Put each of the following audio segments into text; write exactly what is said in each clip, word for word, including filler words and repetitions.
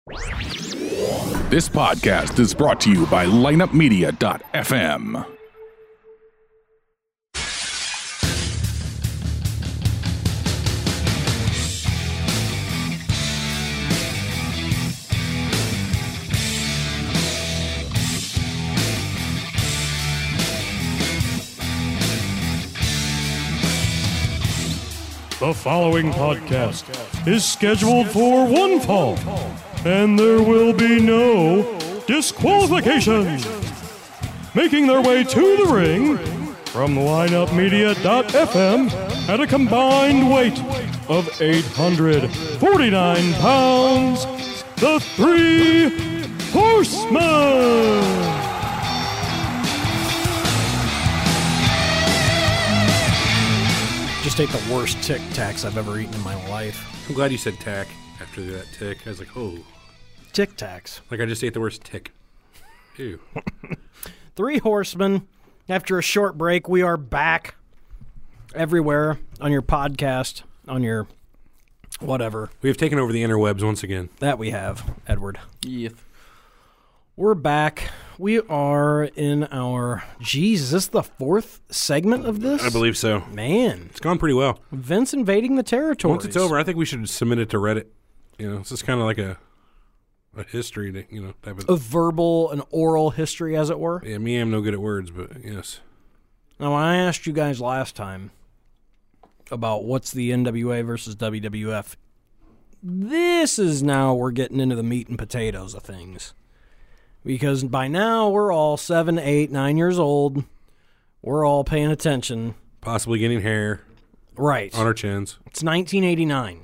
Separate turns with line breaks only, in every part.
This podcast is brought to you by lineup media dot f m.
The following podcast is scheduled for one fall, and there will be no disqualifications. Making their way to the ring from lineup media dot f m at a combined weight of eight hundred forty-nine pounds, the Three Horsemen.
Just ate the worst Tic Tacs I've ever eaten in my life.
I'm glad you said tack after that tick. I was like, oh.
Tic Tacs.
Like I just ate the worst tick. Ew.
Three Horsemen. After a short break, we are back everywhere on your podcast, on your whatever.
We have taken over the interwebs once again.
That we have, Edward.
Yes.
We're back. We are in our... Geez, is this the fourth segment of this?
I believe so.
Man.
It's gone pretty well.
Vince invading the territories.
Once it's over, I think we should submit it to Reddit. You know, it's just kind of like a a history, to, you know, type of...
A verbal, an oral history, as it were.
Yeah, me, I'm no good at words, but yes.
Now, when I asked you guys last time about what's the N W A versus W W F, this is now we're getting into the meat and potatoes of things. Because by now, we're all seven, eight, nine years old. We're all paying attention.
Possibly getting hair.
Right.
On our chins.
It's nineteen eighty-nine.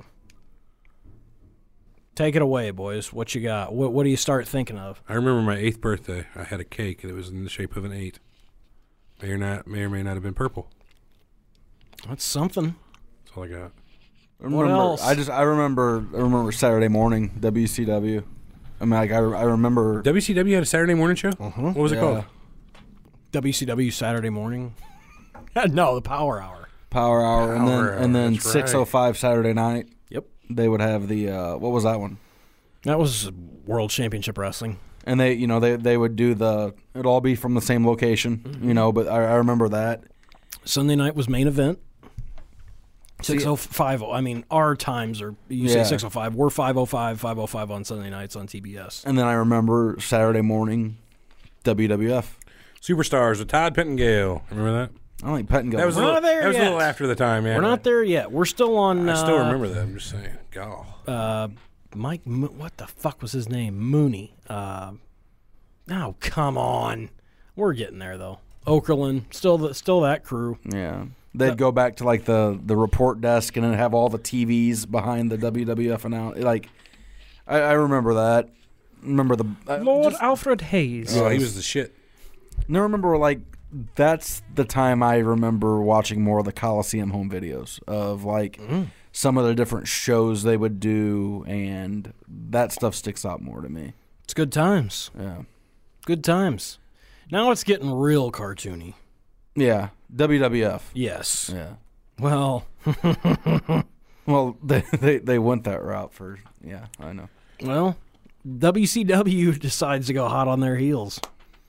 Take it away, boys. What you got? What, what do you start thinking of?
I remember my eighth birthday. I had a cake that was in the shape of an eight. May or not, may or may not have been purple.
That's something.
That's all I got.
I remember,
What else?
I just I remember I remember Saturday morning W C W. I mean, like I, I remember.
W C W had a Saturday morning show? Uh-huh. What was it
Yeah.
called?
W C W Saturday morning? No, the Power Hour.
Power Hour, and then
Power Hour,
and then
that's right.
six oh five Saturday night.
Yep.
They would have the uh, what was that one?
That was World Championship Wrestling.
And they, you know, they they would do the. It'd all be from the same location,
Mm-hmm.
you know. But I, I remember that.
Sunday night was main event. six oh five. I mean, our times are, you say
Yeah.
six oh five. We're five oh five, five oh five on Sunday nights on T B S.
And then I remember Saturday morning, W W F.
Superstars with Todd Pettingale. Remember that?
I don't think Pettingale.
That was, a
We're
little,
not there
that was a
yet.
little after the time, yeah.
We're not there yet. We're still on.
I still
uh,
remember that. I'm just saying. God.
Uh, Mike, Mo- what the fuck was his name? Mooney. Uh, oh, come on. We're getting there, though. Okerlund. Still, the, still that crew.
Yeah. They'd go back to like the, the report desk and then have all the T Vs behind the W W F announce. Like, I, I remember that. Remember the uh,
Lord
just-
Alfred Hayes.
Oh, he was the shit.
No, remember like that's the time I remember watching more of the Coliseum home videos of like
Mm.
some of the different shows they would do, and that stuff sticks out more to me.
It's good times.
Yeah,
Good times. Now it's getting real cartoony.
yeah. W W F.
Yes.
Yeah.
Well,
Well, they, they they went that route for. Yeah, I know.
well, W C W decides to go hot on their heels.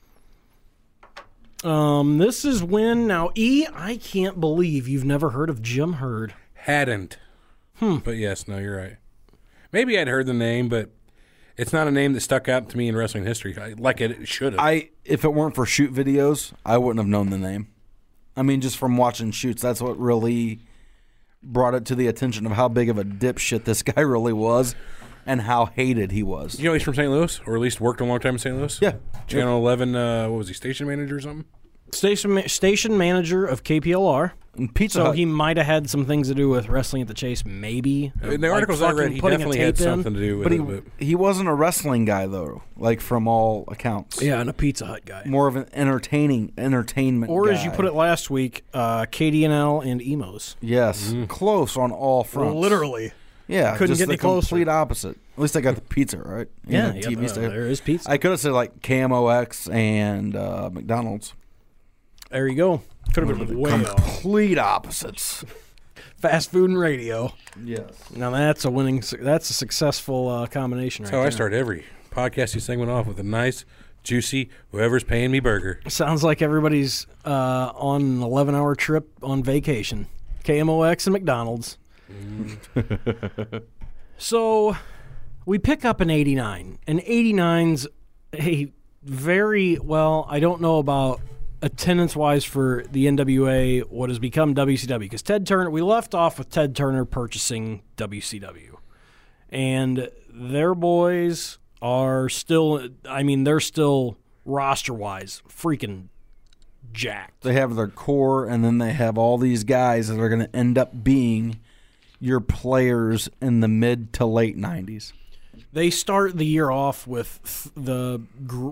Um, this is when now E. I can't believe you've never heard of Jim Herd.
Hadn't. Hmm. But yes, no, you're right. Maybe I'd heard the name, but it's not a name that stuck out to me in wrestling history I- like it should have.
I if it weren't for shoot videos, I wouldn't have known the name. I mean, just from watching shoots, that's what really brought it to the attention of how big of a dipshit this guy really was, and how hated he was.
You know he's from Saint Louis, or at least worked a long time in Saint Louis?
Yeah.
Channel eleven, uh, what was he, station manager or something?
Station ma- station manager of K P L R.
And Pizza
So
Hut.
he might have had some things to do with Wrestling at the Chase, maybe.
In the
Like
articles I read,
fucking
he
putting a
definitely had
tape in.
something to do with
but he
it. But
he wasn't a wrestling guy though, like from all accounts.
Yeah, and a Pizza Hut guy.
More of an entertaining entertainment.
Or
guy.
as you put it last week, uh, K D N L and emos.
yes, close on all fronts.
Literally.
yeah,
couldn't
just
get
the
any closer.
complete opposite. At least I got the pizza right.
Yeah,
the
yeah,
T V
uh,
station.
there is pizza.
I could have said like K M O X and uh, McDonald's.
There you go. Could have been way off.
Complete opposites.
Fast food and radio.
Yes.
Now that's a winning. That's a successful uh, combination.
That's
right
how
there.
I start every podcasting segment off with a nice, juicy, whoever's paying me burger.
Sounds like everybody's uh, on an eleven-hour trip on vacation. K M O X and McDonald's. Mm. So we pick up an eighty-nine. And eighty-nine's a very, well, I don't know about attendance-wise for the N W A, what has become W C W. Because Ted Turner, we left off with Ted Turner purchasing W C W. And their boys are still, I mean, they're still roster-wise freaking jacked.
They have their core, and then they have all these guys that are going to end up being your players in the mid to late nineties.
They start the year off with the, gr-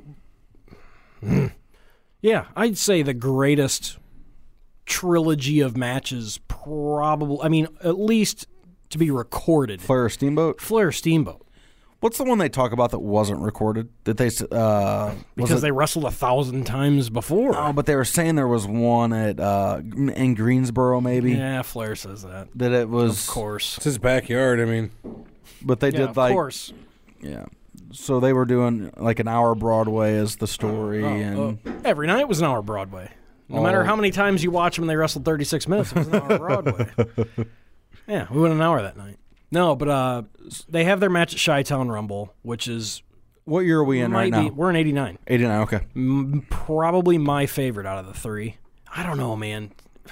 yeah, I'd say the greatest trilogy of matches, probably. I mean, at least to be recorded.
Flair Steamboat?
Flair Steamboat.
What's the one they talk about that wasn't recorded? That they uh,
Because
it,
they wrestled a thousand times before.
Oh, but they were saying there was one at uh, in Greensboro, maybe.
Yeah, Flair says that.
That it was,
Of course.
It's his backyard. I mean,
but they
Yeah,
did
of
like,
course.
yeah. So they were doing like an hour Broadway as the story,
Oh,
and
oh. Every night was an hour Broadway. No
Oh.
matter how many times you watch them and they wrestled thirty-six minutes, it was an hour Broadway. Yeah, we went an hour that night. No, but uh, they have their match at Chi-Town Rumble, which is
what year are we in right
might be,
now?
we're in eighty-nine.
eighty-nine. Okay.
M- probably my favorite out of the three. I don't know, man.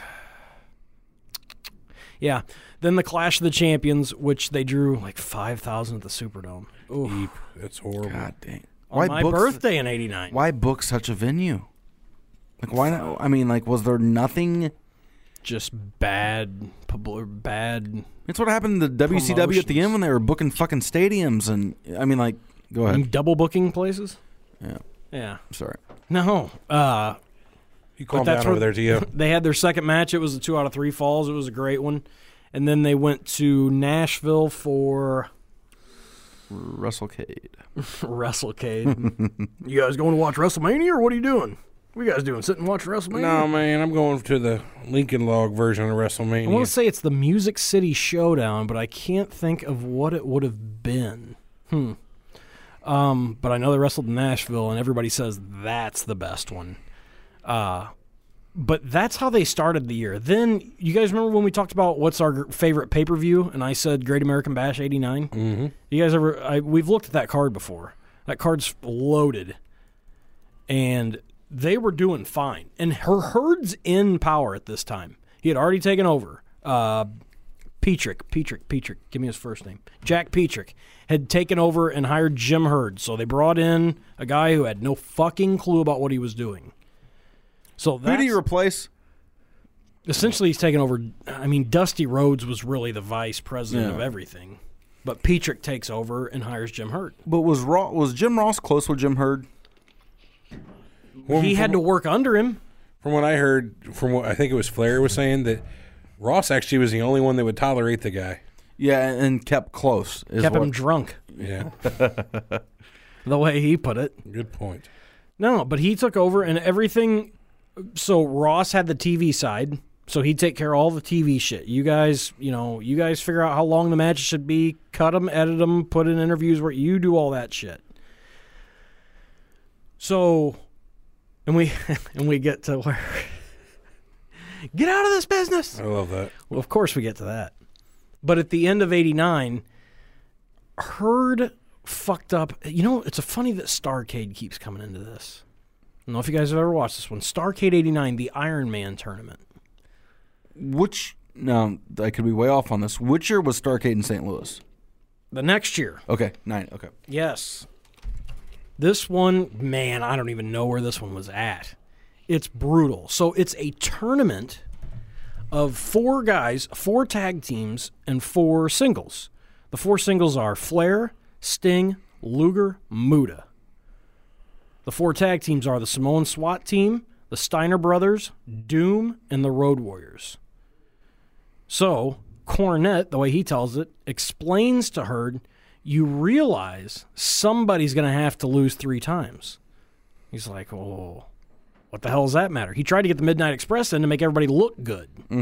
Yeah. Then the Clash of the Champions, which they drew like five thousand at the Superdome. Oof.
deep. That's horrible.
God dang.
On my
book-
birthday in eighty-nine.
Why book such a venue? Like, why not? I mean, like, was there nothing?
Just bad, publi- bad.
It's what happened to W C W at the end when they were booking fucking stadiums, and I mean, like, go ahead.
Double booking places?
Yeah,
Yeah.
sorry.
No. Uh,
You calm
that's
down over
what-
there, Tio.
they had their second match. It was a two out of three falls. It was a great one. And then they went to Nashville for
WrestleCade.
WrestleCade. You guys going to watch WrestleMania, or what are you doing? What are you guys doing? Sitting and watching WrestleMania?
No, man, I'm going to the Lincoln Log version of
I want
WrestleMania.
to say it's the Music City Showdown, but I can't think of what it would have been. Hmm. Um, but I know they wrestled in Nashville, and everybody says that's the best one. Uh, but that's how they started the year. Then, you guys remember when we talked about what's our favorite pay-per-view, and I said Great American Bash eighty-nine?
Mm-hmm.
You guys ever... I, we've looked at that card before. That card's loaded. And they were doing fine. And her Herd's in power at this time. He had already taken over. Uh, Petrick, Petrick, Petrick, give me his first name. Jack Petrick had taken over and hired Jim Herd. So they brought in a guy who had no fucking clue about what he was doing. So
Who
that's,
do you replace?
essentially he's taken over. I mean, Dusty Rhodes was really the vice president
Yeah.
of everything. But Petrick takes over and hires Jim Herd.
But was Raw, was Jim Ross close with Jim Herd?
Well,
He
from,
had to work under him.
From what I heard, from what I think it was Flair was saying, that Ross actually was the only one that would tolerate the guy.
Yeah, and kept close. is
Kept
what-
him drunk,
Yeah,
the way he put it.
good point.
No, but he took over and everything. So Ross had the T V side, so he'd take care of all the T V shit. You guys, you know, you guys figure out how long the matches should be, cut them, edit them, put in interviews where you do all that shit. So, and we and we get to where get out of this business.
I love that.
Well, of course we get to that. But at the end of eighty-nine, Herd fucked up. You know, it's a funny that Starrcade keeps coming into this. I don't know if you guys have ever watched this one. Starrcade eighty-nine, the Iron Man tournament.
Which, no, I could be way off on this. Which year was Starrcade in Saint Louis?
The next year.
Okay, nine, okay.
Yes. This one, man, I don't even know where this one was at. It's brutal. So it's a tournament of four guys, four tag teams, and four singles. The four singles are Flair, Sting, Luger, Muta. The four tag teams are the Samoan SWAT team, the Steiner Brothers, Doom, and the Road Warriors. So, Cornette, the way he tells it, explains to Herd, you realize somebody's going to have to lose three times. He's like, oh, what the hell does that matter? He tried to get the Midnight Express in to make everybody look good.
Mm-hmm.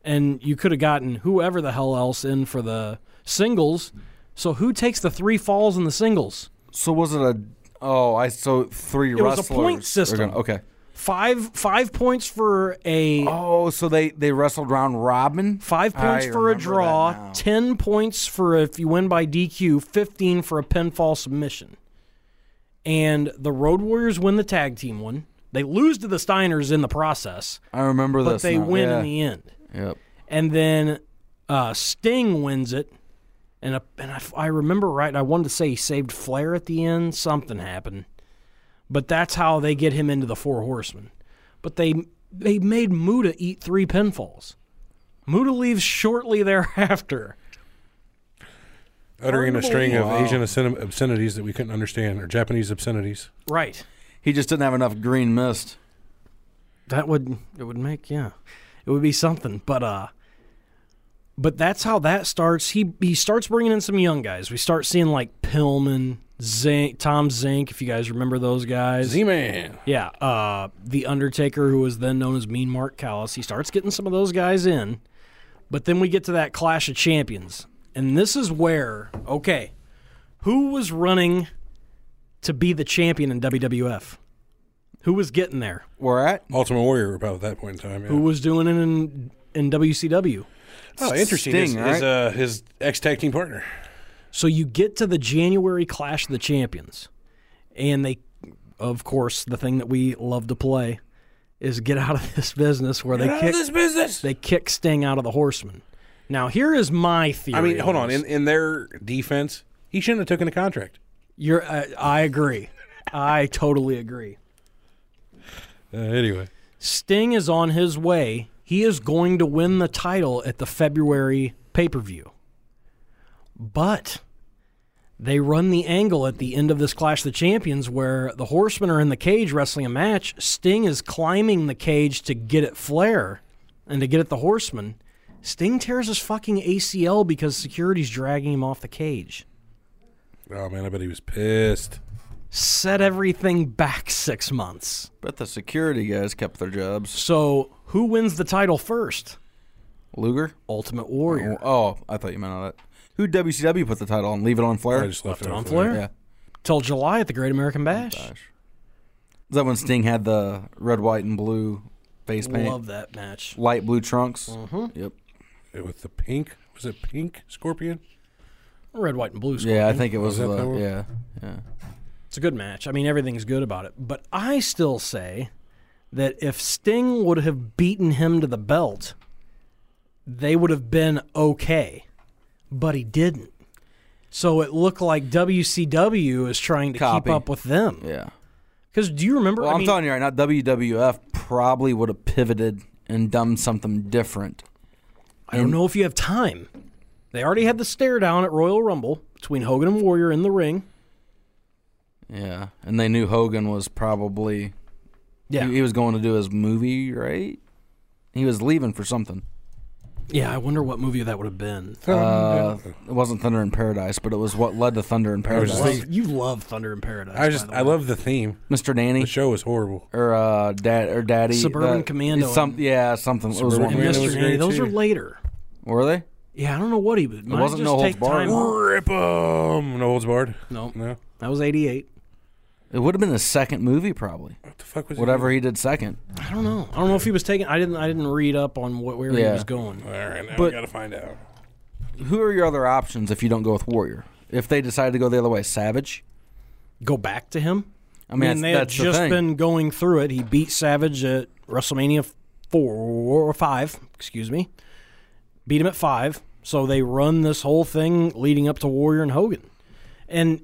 and you could have gotten whoever the hell else in for the singles. So who takes the three falls in the singles?
So was it a? Oh, I so three
It was
wrestlers.
a point
are
system.
Gonna, okay.
Five five points for a
Oh, so they they wrestled round robin.
five points
I
for a
remember
draw,
that now.
ten points for if you win by D Q, fifteen for a pinfall submission. And the Road Warriors win the tag team one. They lose to the Steiners in the process,
I remember
but
this.
they
now.
win
yeah.
in the end.
Yep.
And then uh, Sting wins it. And, a, and I, I remember right, I wanted to say he saved Flair at the end. Something happened. But that's how they get him into the Four Horsemen. But they they made Muta eat three pinfalls. Muta leaves shortly thereafter.
Uttering a string of
Wow.
Asian obscen- obscenities that we couldn't understand, or Japanese obscenities.
Right.
He just didn't have enough green mist.
That would it would make yeah. It would be something. But uh but that's how that starts. He he starts bringing in some young guys. We start seeing like Pillman, Zink, Tom Zink, if you guys remember those guys.
Z-Man.
Yeah, uh, The Undertaker, who was then known as Mean Mark Callis. He starts getting some of those guys in. But then we get to that Clash of Champions. And this is where, okay, who was running to be the champion in W W F? Who was getting there?
We're at
Ultimate Warrior about that point in time. Yeah.
Who was doing it in, in W C W?
oh, interesting.
Sting,
His,
right?
his, uh, his ex-tag team partner.
So you get to the January Clash of the Champions, and they, of course, the thing that we love to play is get out of this business where they
Get out
kick
of this business.
they kick Sting out of the Horsemen. Now here is my theory.
I mean, hold on.
this.
In, in their defense, he shouldn't have taken a contract.
You're, uh, I agree. I totally agree.
Uh, anyway.
Sting is on his way. He is going to win the title at the February pay-per-view. But they run the angle at the end of this Clash of the Champions where the Horsemen are in the cage wrestling a match. Sting is climbing the cage to get at Flair and to get at the Horsemen. Sting tears his fucking A C L because security's dragging him off the cage.
Oh, man, I bet he was pissed.
Set everything back six months.
but the security guys kept their jobs.
So who wins the title first?
Luger?
Ultimate Warrior.
Oh, I thought you meant all that. Who W C W put the title on? Leave it on Flair?
I just left,
Left it on
Flair.
Flair?
Yeah.
Till July at the Great American Bash.
Gosh. Is that when Sting had the red, white, and blue face paint?
Love that match.
Light blue trunks?
Mm-hmm.
Yep.
With the pink, was it pink Scorpion?
Red, white, and blue.
Yeah, I
Scorpion.
think it was,
Was that
the,
that one?
yeah, yeah.
It's a good match. I mean, everything's good about it. But I still say that if Sting would have beaten him to the belt, they would have been okay. But he didn't. So it looked like W C W is trying to
Copy.
keep up with them.
Yeah.
Because do you remember?
Well,
I
I'm
mean,
telling you right now, W W F probably would have pivoted and done something different.
I don't know if you have time. They already had the stare down at Royal Rumble between Hogan and Warrior in the ring.
Yeah, and they knew Hogan was probably
Yeah,
he, he was going to do his movie, right? He was leaving for something.
yeah. I wonder what movie that would have been.
Uh, it wasn't Thunder in Paradise, but it was what led to Thunder in
was
Paradise.
just
Love-
thinking-
you love Thunder in Paradise.
I just,
by the
I
way.
love the theme.
Mister Danny
The show was horrible.
or uh, Dad or Daddy
Suburban
the-
Commando
Some,
and-
yeah, something. It was
Suburban
one
and
of
Commando
those.
Mister
was great,
Nanny. Those
too.
are later.
Were they?
Yeah, I don't know what he was. Might
wasn't
just
No Holds
take
Barred?
time off.
Rip 'em. No holds barred.
No,
No.
that was eighty-eight.
It would have been his second movie, probably.
What the fuck was
Whatever
He
he did second.
I don't know. I don't know if he was taking. I didn't. I didn't read up on what, where he
Yeah.
was going.
doing? All right, now
But-
we gotta find out.
Who are your other options if you don't go with Warrior? If they decide to go the other way, Savage.
Go back to him.
I mean, that's,
they
that's
had
the
just
thing.
been going through it. He beat Savage at WrestleMania four or five. Excuse me. Beat him at five. So they run this whole thing leading up to Warrior and Hogan, and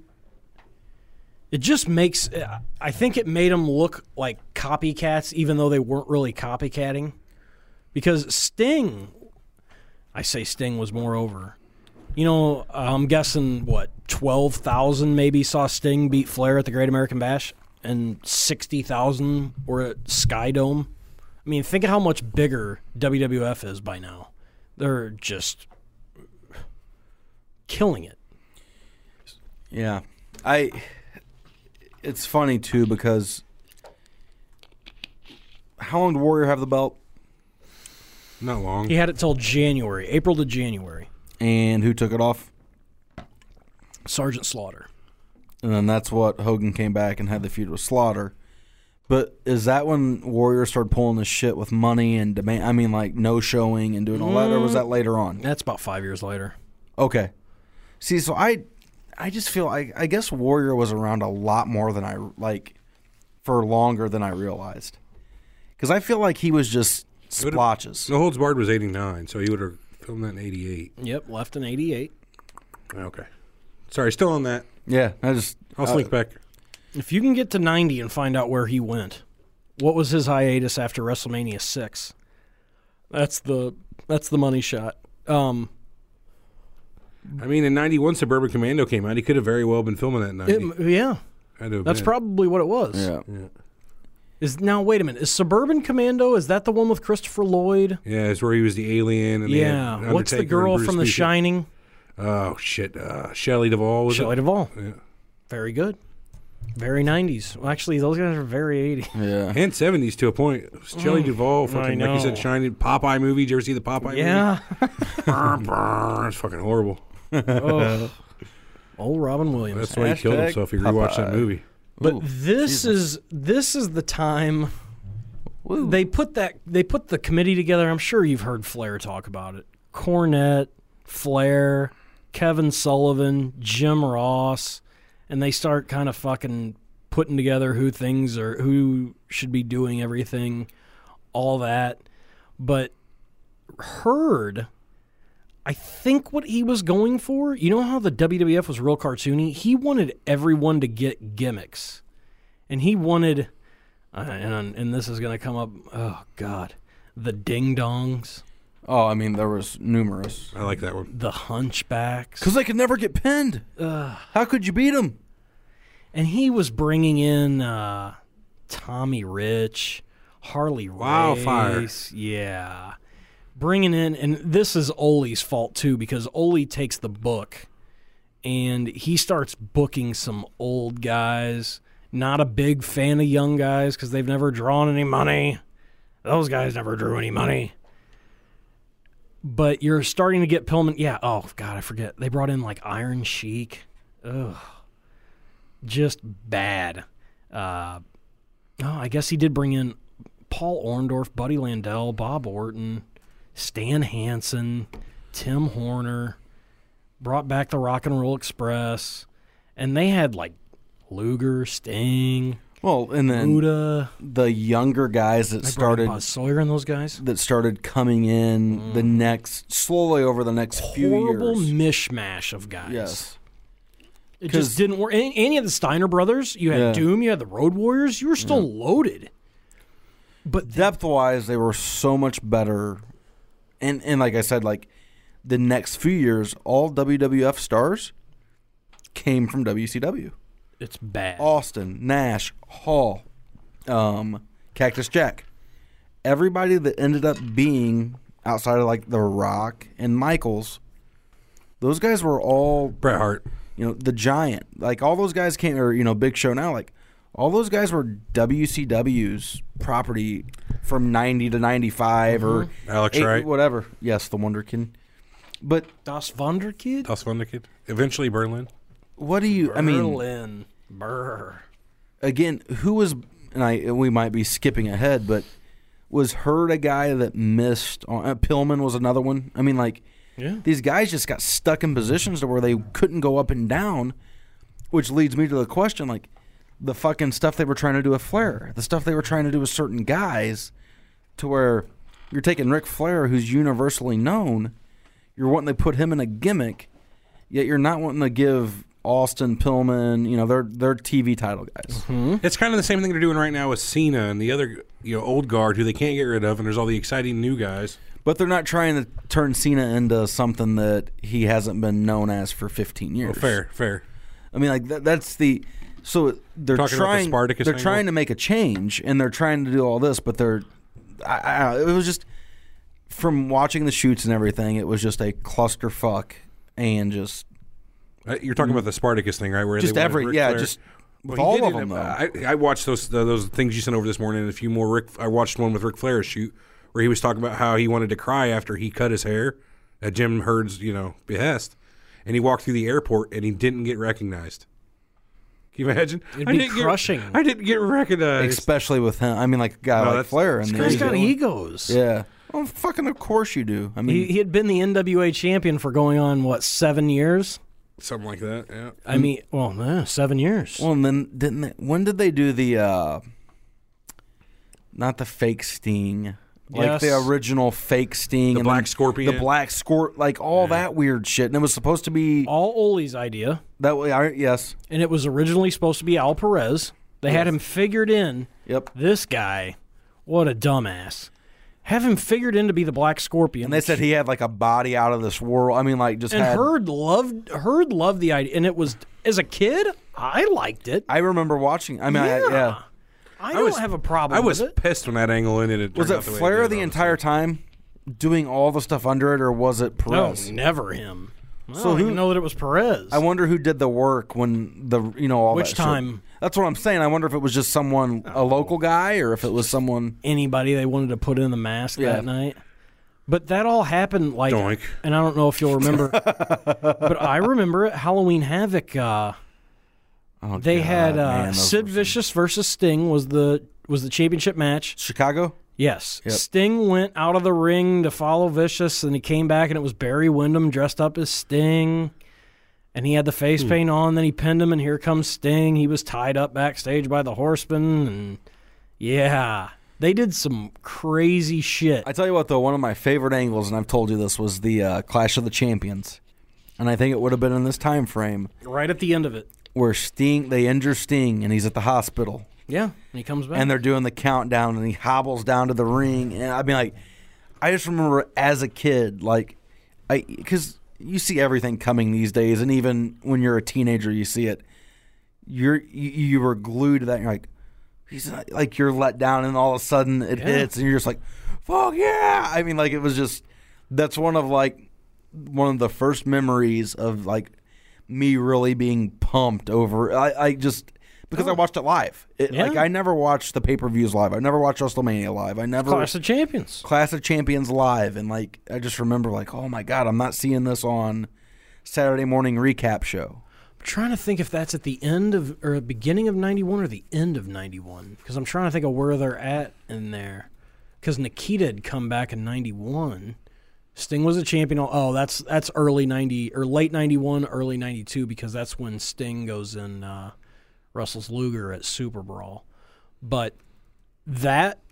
it just makes. I think it made them look like copycats, even though they weren't really copycatting, because Sting. I say Sting was more over. You know, I'm guessing, what, twelve thousand maybe saw Sting beat Flair at the Great American Bash, and sixty thousand were at Sky Dome. I mean, think of how much bigger W W F is by now. They're just killing it.
Yeah. I it's funny too because how long did Warrior have the belt?
Not long.
He had it till January, April to January.
And who took it off?
Sergeant Slaughter.
And then that's what Hogan came back and had the feud with Slaughter. But is that when Warrior started pulling this shit with money and demand? I mean, like no showing and doing all that, or was that later on?
That's about five years later.
Okay. See, so I, I just feel I, I guess Warrior was around a lot more than I like, for longer than I realized, because I feel like he was just splotches.
No Holds Barred was eighty-nine, so he would have filmed that in eighty-eight.
Yep, left in eighty-eight.
Okay. Sorry, still on that.
Yeah, I just
I'll
uh,
slink back.
If you can get to ninety and find out where he went, what was his hiatus after WrestleMania six? That's the that's the money shot. Um,
I mean, in ninety-one, Suburban Commando came out. He could have very well been filming that in ninety.
it, yeah,
Had to have
that's
been.
probably what it was.
Yeah.
Yeah.
Is now wait a minute? Is Suburban Commando? Is that the one with Christopher Lloyd?
Yeah, it's where he was the alien. And they
Yeah.
had
What's the
Undertaker
girl
and Bruce
from The
Lee.
Shining?
Oh shit, uh, Shelley Duvall was
Shelley
it?
Duvall.
Yeah.
Very good. Very nineties. Well, actually, those guys are very eighties.
Yeah.
And seventies to a point. It was Shelley Duvall, fucking like you
know.
said, Shining Popeye movie. Did you ever see the Popeye
Yeah.
movie? Yeah, it's fucking horrible.
Oh. Old Robin Williams.
That's why he killed
Hashtag
himself. If you rewatch that
Popeye.
movie.
But
Ooh,
this
Jesus.
is this is the time
Woo.
they put that they put the committee together. I'm sure you've heard Flair talk about it. Cornette, Flair, Kevin Sullivan, Jim Ross, and they start kind of fucking putting together who things are who should be doing everything, all that. But Hurd, I think what he was going for, you know how the W W F was real cartoony? He wanted everyone to get gimmicks. And he wanted, uh, and, and this is going to come up, oh, God, the ding-dongs,
Oh, I mean, there was numerous.
I like that one.
the hunchbacks.
Because they could never get pinned. How could you beat them?
And he was bringing in uh, Tommy Rich, Harley
Wildfire.
Race. Yeah. Bringing in, and this is Ole's fault too, because Ole takes the book and he starts booking some old guys. Not a big fan of young guys because they've never drawn any money. Those guys never drew any money. But you're starting to get Pillman. Yeah, oh, God, I forget. They brought in like Iron Sheik. Ugh. Just bad. Uh, oh, I guess he did bring in Paul Orndorff, Buddy Landell, Bob Orton, Stan Hansen, Tim Horner, brought back the Rock and Roll Express, and they had like Luger, Sting,
Well, and then
Buddha,
the younger guys that
they brought in
started
Buzz Sawyer and those guys.
that started coming in the next slowly over the next few
Horrible
years.
mishmash of guys.
Yes.
It
'Cause-
just didn't work. And, and you had the Steiner brothers. You had
Yeah.
Doom. You had the Road Warriors. You were still loaded. But
Depth wise, they were so much better. And and like I said, like the next few years, all W W F stars came from W C W.
it's bad.
Austin, Nash, Hall, um, Cactus Jack. Everybody that ended up being outside of like The Rock and Michaels, those guys were all,
Bret Hart.
you know, the Giant. Like all those guys came, or you know, Big Show now. Like all those guys were W C W's property from ninety to ninety-five or
Alex
eight-
Wright.
whatever. Yes, the Wonder Kid. But
Das Wunderkid?
Das Wunderkid. Eventually Berlin.
what do you? I mean,
Berlin. Brr.
again, who was? And I we might be skipping ahead, but was Hurd a guy that missed? On, uh, Pillman was another one. I mean, like
Yeah.
these guys just got stuck in positions to where they couldn't go up and down, which leads me to the question: like the fucking stuff they were trying to do with Flair, the stuff they were trying to do with certain guys, to where you're taking Ric Flair, who's universally known, you're wanting to put him in a gimmick, yet you're not wanting to give Austin, Pillman, you know, they're they're T V title guys.
It's kind of the same thing they're doing right now with Cena and the other, you know, old guard who they can't get rid of, and there's all the exciting new guys.
But they're not trying to turn Cena into something that he hasn't been known as for fifteen years.
Well, fair, fair.
I mean, like that, that's the so they're
Talking about the
trying.
Spartacus
they're
angle?
trying to make a change, and they're trying to do all this, but they're. I, I, it was just from watching the shoots and everything. It was just a clusterfuck, and just
Uh, You're talking about the Spartacus thing, right? Where
just
they wanted
every
Ric
yeah,
Flair.
just with
Well, he
all
did
of
it,
them though.
I, I watched those uh, those things you sent over this morning, and a few more. Rick, I watched one with Ric Flair shoot where he was talking about how he wanted to cry after he cut his hair at Jim Herd's, you know, behest, and he walked through the airport and he didn't get recognized. Can you imagine?
It'd
I
be
didn't
crushing.
Get, I didn't get recognized.
Especially with him. I mean, like a guy
No,
like
that's-
Flair. And
This guy's got egos.
Yeah. Well, fucking of course you do. I mean,
He, he had been the N W A champion for going on, what, seven years?
Something like that, yeah.
I mean, well, eh, seven years.
well, and then didn't they, when did they do the, uh, not the fake Sting, like
Yes.
the original fake Sting.
The
and
Black
then
Scorpion.
The Black Scorp, like all that weird shit. And it was supposed to be
All Ole's idea,
that way. I, yes.
and it was originally supposed to be Al Perez. They had him figured in.
Yep.
This guy, what a dumbass. Have him figured in to be the Black Scorpion.
And they said he had like a body out of this world. I mean, like just
and
had.
Herd loved Herd loved the idea, and it was as a kid I liked it.
I remember watching. I mean,
yeah.
I, yeah.
I don't
was-
have a problem.
I was
with it.
pissed when that angle ended. It
Was
turned
it
out the way
Flair
did,
the
honestly.
entire time doing all the stuff under it, or was it
No,
Perez?
never him. I
So
don't
who-
even know that it was Perez.
I wonder who did the work when the you know all
Which
that shit.
time?
That's what I'm saying. I wonder if it was just someone, a local guy, or if it was someone.
Anybody they wanted to put in the mask
Yeah.
that night. But that all happened like,
Doink.
and I don't know if you'll remember, but I remember it. Halloween Havoc. Uh,
Oh,
they
God,
had uh,
man, those
Sid
were some-
Vicious versus Sting was the was the championship match.
Chicago.
Yes,
Yep.
Sting went out of the ring to follow Vicious, and he came back, and it was Barry Windham dressed up as Sting, and he had the face paint on. Then he pinned him, and here comes Sting. He was tied up backstage by the Horsemen, and yeah, they did some crazy shit.
I tell you what, though, one of my favorite angles, and I've told you this, was the uh, Clash of the Champions, and I think it would have been in this time frame
Right at the end of it,
where Sting they injure Sting, and he's at the hospital.
yeah, and he comes back.
And they're doing the countdown, and he hobbles down to the ring. And I mean, like, I just remember as a kid, like, I because you see everything coming these days, and even when you're a teenager, you see it. You're you, you were glued to that. And you're like, he's not, like you're let down, and all of a sudden it
Yeah.
hits, and you're just like, fuck yeah! I mean, like it was just that's one of like one of the first memories of like me really being pumped over. I, I just. Because I watched it live. It,
Yeah.
Like I never watched the pay-per-views live. I never watched WrestleMania live. I never
Clash of Champions.
Clash of Champions live, and like I just remember like, oh my god, I'm not seeing this on Saturday morning recap show.
I'm trying to think if that's at the end of or beginning of ninety-one or the end of ninety-one, because I'm trying to think of where they're at in there. Because Nikita had come back in ninety-one. Sting was a champion. Oh, that's that's early ninety or late ninety-one, early ninety-two, because that's when Sting goes in. Uh, Russell's Luger at Super Brawl. But that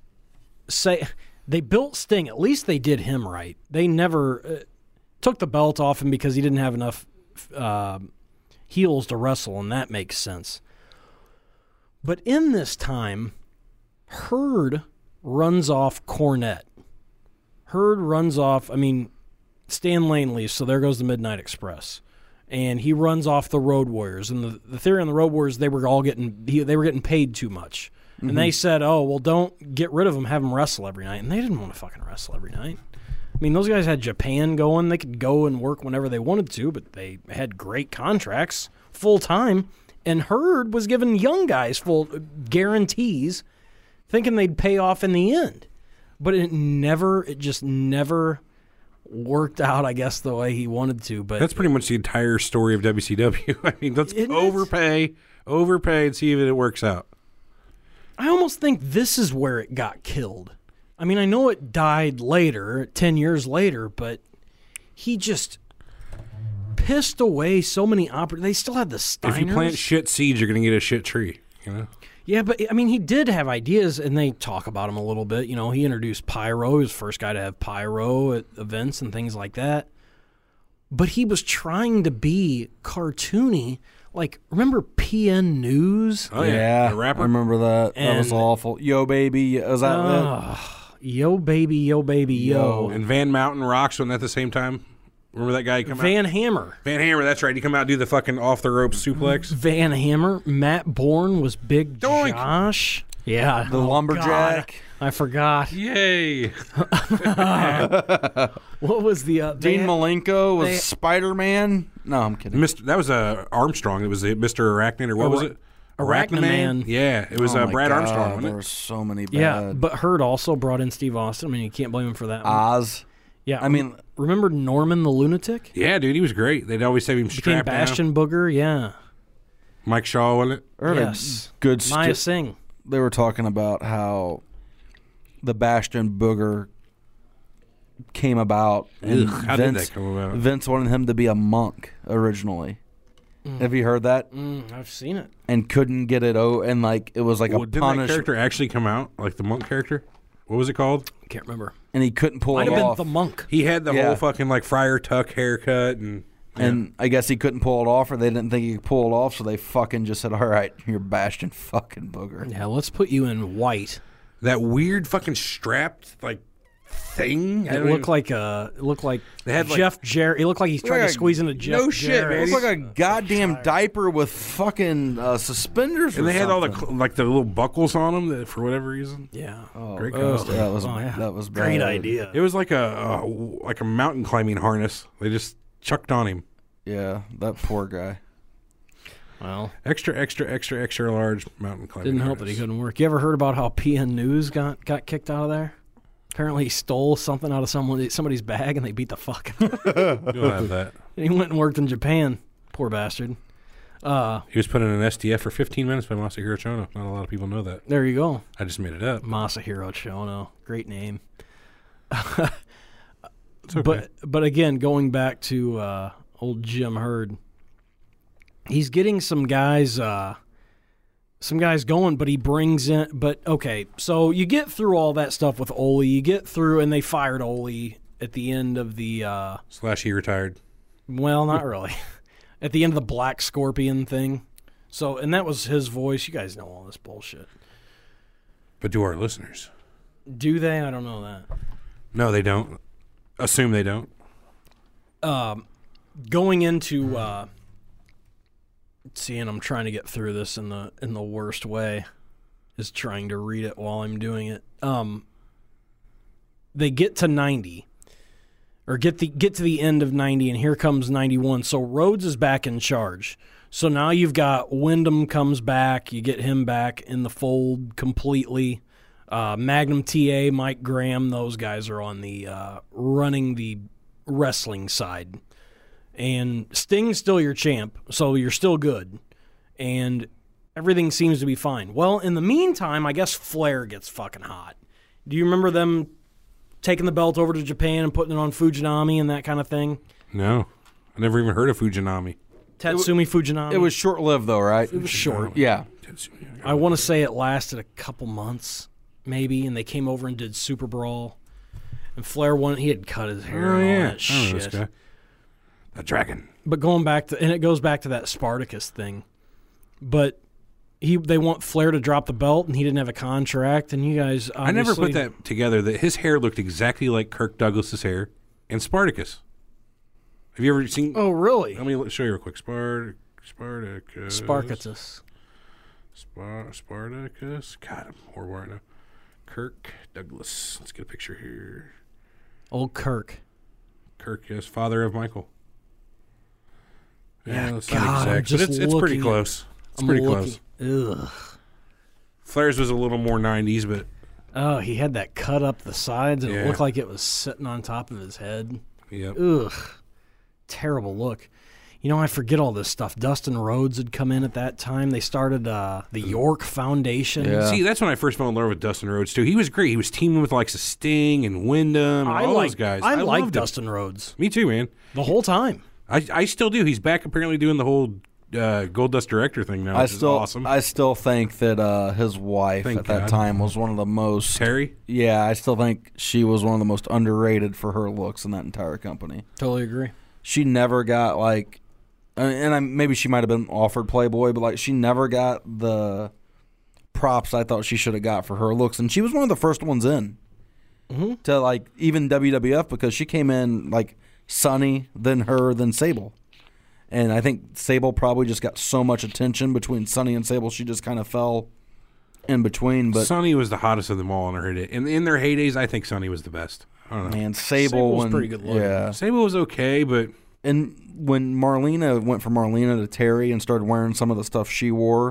say they built Sting, at least they did him right. They never uh, took the belt off him because he didn't have enough uh, heels to wrestle, and that makes sense. But in this time, Herd runs off Cornette. Herd runs off, I mean, Stan Lane leaves, so there goes the Midnight Express. And he runs off the Road Warriors. And the, the theory on the Road Warriors, they were all getting he, they were getting paid too much. And they said, oh, well, don't get rid of them, have them wrestle every night. And they didn't want to fucking wrestle every night. I mean, those guys had Japan going. They could go and work whenever they wanted to, but they had great contracts, full time. And Herd was giving young guys full guarantees, thinking they'd pay off in the end. But it never, it just never worked out, I guess, the way he wanted to. But
That's pretty much the entire story of W C W. I mean, let's
Isn't it?
overpay, overpay, and see if it works out.
I almost think this is where it got killed. I mean, I know it died later, ten years later, but he just pissed away so many oppor- They still had the Steiners.
If you plant shit seeds, you're going to get a shit tree. You know.
Yeah, but I mean, he did have ideas, and they talk about him a little bit. You know, he introduced pyro. He was the first guy to have pyro at events and things like that. But he was trying to be cartoony. Like, remember P N News?
Oh yeah, the rapper.
I remember that. that was
And-
awful. Yo, baby, was that it?
Ugh. Yo, baby, yo, baby, yo.
And Van Mountain Rocks wasn't that the same time? Remember that guy come
Van
out?
Hammer.
Van Hammer, that's right. He come out and do the fucking off the ropes suplex.
Van Hammer. Matt Bourne was Big
Doink.
Josh. Yeah.
The
Oh,
lumberjack.
God. I forgot.
Yay!
What was the... Uh, they
Dean
had-
Malenko was
they-
Spider Man. No, I'm kidding.
Mister That was uh, Armstrong. It was uh, Mister Arachnid, or what was
Ara-
it?
Arachnaman.
Yeah, it was
Oh
uh,
my
Brad
God,
Armstrong,
There
wasn't
were
it?
so many bad.
Yeah, but Hurt also brought in Steve Austin. I mean, you can't blame him for that. one.
Oz.
yeah,
I mean,
remember Norman the Lunatic?
Yeah, dude, he was great. They'd always have him
Became
strapped down.
Bastion Booger. Yeah.
Mike Shaw, wasn't it?
I heard
Yes.
a good.
Maya
sti-
Singh.
they were talking about how the Bastion Booger came about. And
Ugh, how
Vince,
did that come about?
Vince wanted him to be a monk originally. Have you heard that?
Mm, I've seen it.
And couldn't get it. Oh, and like it was like
Well,
a
didn't
punish.
that character actually come out? Like the monk character? What was it called?
Can't remember.
And he couldn't pull
Might
it
have been
off.
the monk.
He had the
Yeah.
whole fucking like Friar Tuck haircut and
And I guess he couldn't pull it off, or they didn't think he could pull it off, so they fucking just said, "All right, you're Bastion fucking Booger."
Yeah, let's put you in white.
that weird fucking strapped like thing. I
It
don't
looked
even-
like uh, it looked like
They had, like-
Jeff Jarrett. It looked like he's trying
Like
to
a-
squeeze into Jeff
no shit,
Jarrett.
man.
It looked like a goddamn diaper with fucking uh, suspenders.
and
or
they had all the
something.
cl- like the little buckles on them that, for whatever reason.
Yeah.
Oh,
Great
oh,
costume.
that was
Oh, yeah.
that was
Great
bad.
idea.
It was like a, a like a mountain climbing harness. They just chucked on him.
Yeah, that poor guy.
Well,
Extra, extra, extra, extra large mountain climbing.
didn't help that he
harness.
couldn't work. You ever heard about how P N News got got kicked out of there? Apparently, he stole something out of someone somebody's bag, and they beat the fuck out of him.
You'll have that.
And he went and worked in Japan. Poor bastard. Uh,
He was put in an S D F for fifteen minutes by Masahiro Chono. Not a lot of people know that.
there you go.
I just made it up.
Masahiro Chono. Great name.
It's okay.
But but again, going back to uh, old Jim Herd, he's getting some guys, uh, some guys going, but he brings in. But okay, so you get through all that stuff with Ole. You get through, and they fired Ole at the end of the. Uh,
Slash he retired.
well, not really. At the end of the Black Scorpion thing. So, and that was his voice. You guys know all this bullshit.
But do our listeners?
Do they? I don't know that.
No, they don't. Assume they don't.
Going into uh see, and I'm trying to get through this in the in the worst way is trying to read it while I'm doing it. Um they get to ninety or get the get to the end of ninety, and here comes ninety-one. So Rhodes is back in charge. So now you've got Wyndham comes back, you get him back in the fold completely. Uh, Magnum T A, Mike Graham, those guys are on the uh, running the wrestling side. And Sting's still your champ, so you're still good. And everything seems to be fine. Well, in the meantime, I guess Flair gets fucking hot. Do you remember them taking the belt over to Japan and putting it on Fujinami and that kind of thing?
No. I never even heard of Fujinami.
Tatsumi Fujinami?
It was short lived though, right?
It was short.
Yeah.
I want to say it lasted a couple months, maybe, and they came over and did Super Brawl. And Flair won. He had cut his hair
Oh,
and all
yeah.
that
I don't know this
shit.
guy. The dragon.
But going back to, and it goes back to that Spartacus thing. But he, they want Flair to drop the belt, and he didn't have a contract. And you guys,
I never
obviously-
put that together, that his hair looked exactly like Kirk Douglas's hair in Spartacus. Have you ever seen...
Oh, really?
Let me show you real quick. Spart- Spartacus.
Spartacus.
Spar- Spartacus. God, I'm horrible right now. Kirk Douglas. Let's get a picture here.
Old Kirk.
Kirk, yes, father of Michael.
Yeah,
that's
God,
not
I'm
exact, but
just
it's, it's pretty
looking at-
close. It's
I'm
pretty
looking-
close.
Ugh.
Flair's was a little more nineties, but
Oh, he had that cut up the sides, and
Yeah.
it looked like it was sitting on top of his head.
yeah.
Ugh. Terrible look. You know, I forget all this stuff. Dustin Rhodes had come in at that time. They started uh, the York Foundation.
Yeah.
See, that's when I first fell in love with Dustin Rhodes too. He was great. He was teaming with like Sting and Wyndham and
I
all
like
those guys.
I, like
loved him.
Dustin Rhodes
Me too, man.
the whole time.
I I still do. He's back apparently doing the whole uh, Gold Dust director thing now,
I
which
still,
is awesome.
I still think that uh, his wife
Thank
at that
God.
time was one of the most.
Terry?
Yeah, I still think she was one of the most underrated for her looks in that entire company.
Totally agree.
She never got like, and and I, maybe she might have been offered Playboy, but like she never got the props I thought she should have got for her looks, and she was one of the first ones in
Mm-hmm.
to like even W W F because she came in like Sunny, then her, then Sable. And I think Sable probably just got so much attention between Sunny and Sable, she just kind of fell in between. But
Sonny was the hottest of them all in her heyday. In, in their heydays, I think Sonny was the best. I don't know.
man, Sable,
Sable was
when,
pretty good looking.
yeah.
Sable was okay, but
And when Marlena went from Marlena to Terry and started wearing some of the stuff she wore,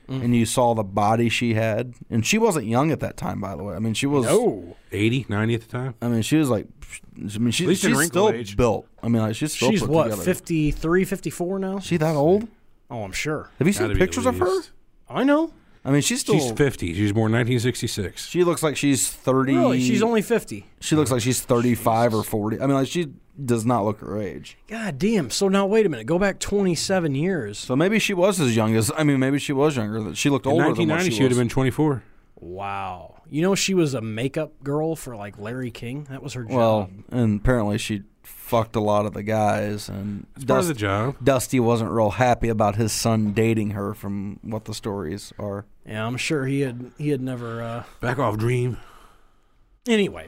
mm. and you saw the body she had, and she wasn't young at that time, by the way. I mean, she was
no.
eighty, ninety at the time.
I mean, she was like, I mean, she, she's still
age.
built. I mean, like, she's still
She's
put
what,
together.
fifty-three, fifty-four now?
Is she that old?
Oh, I'm sure.
Have you seen
Gotta be
pictures
at
of her?
least.
I know.
I mean, she's still.
She's fifty. She was born nineteen sixty-six.
She looks like she's thirty.
Really? She's only fifty.
She looks like she's thirty-five or forty. I mean, like, she does not look her age.
God damn. So now, wait a minute. Go back twenty-seven years.
So maybe she was as young as. I mean, maybe she was younger. She looked
In
older
nineteen
than what
ninety,
she,
she would
was.
have been twenty-four.
Wow. You know, she was a makeup girl for, like, Larry King. That was her job.
Well, and apparently she fucked a lot of the guys, and
It's part of the
Dust-
job.
Dusty wasn't real happy about his son dating her, from what the stories are.
Yeah, I'm sure he had he had never. Uh...
Back off, Dream.
Anyway,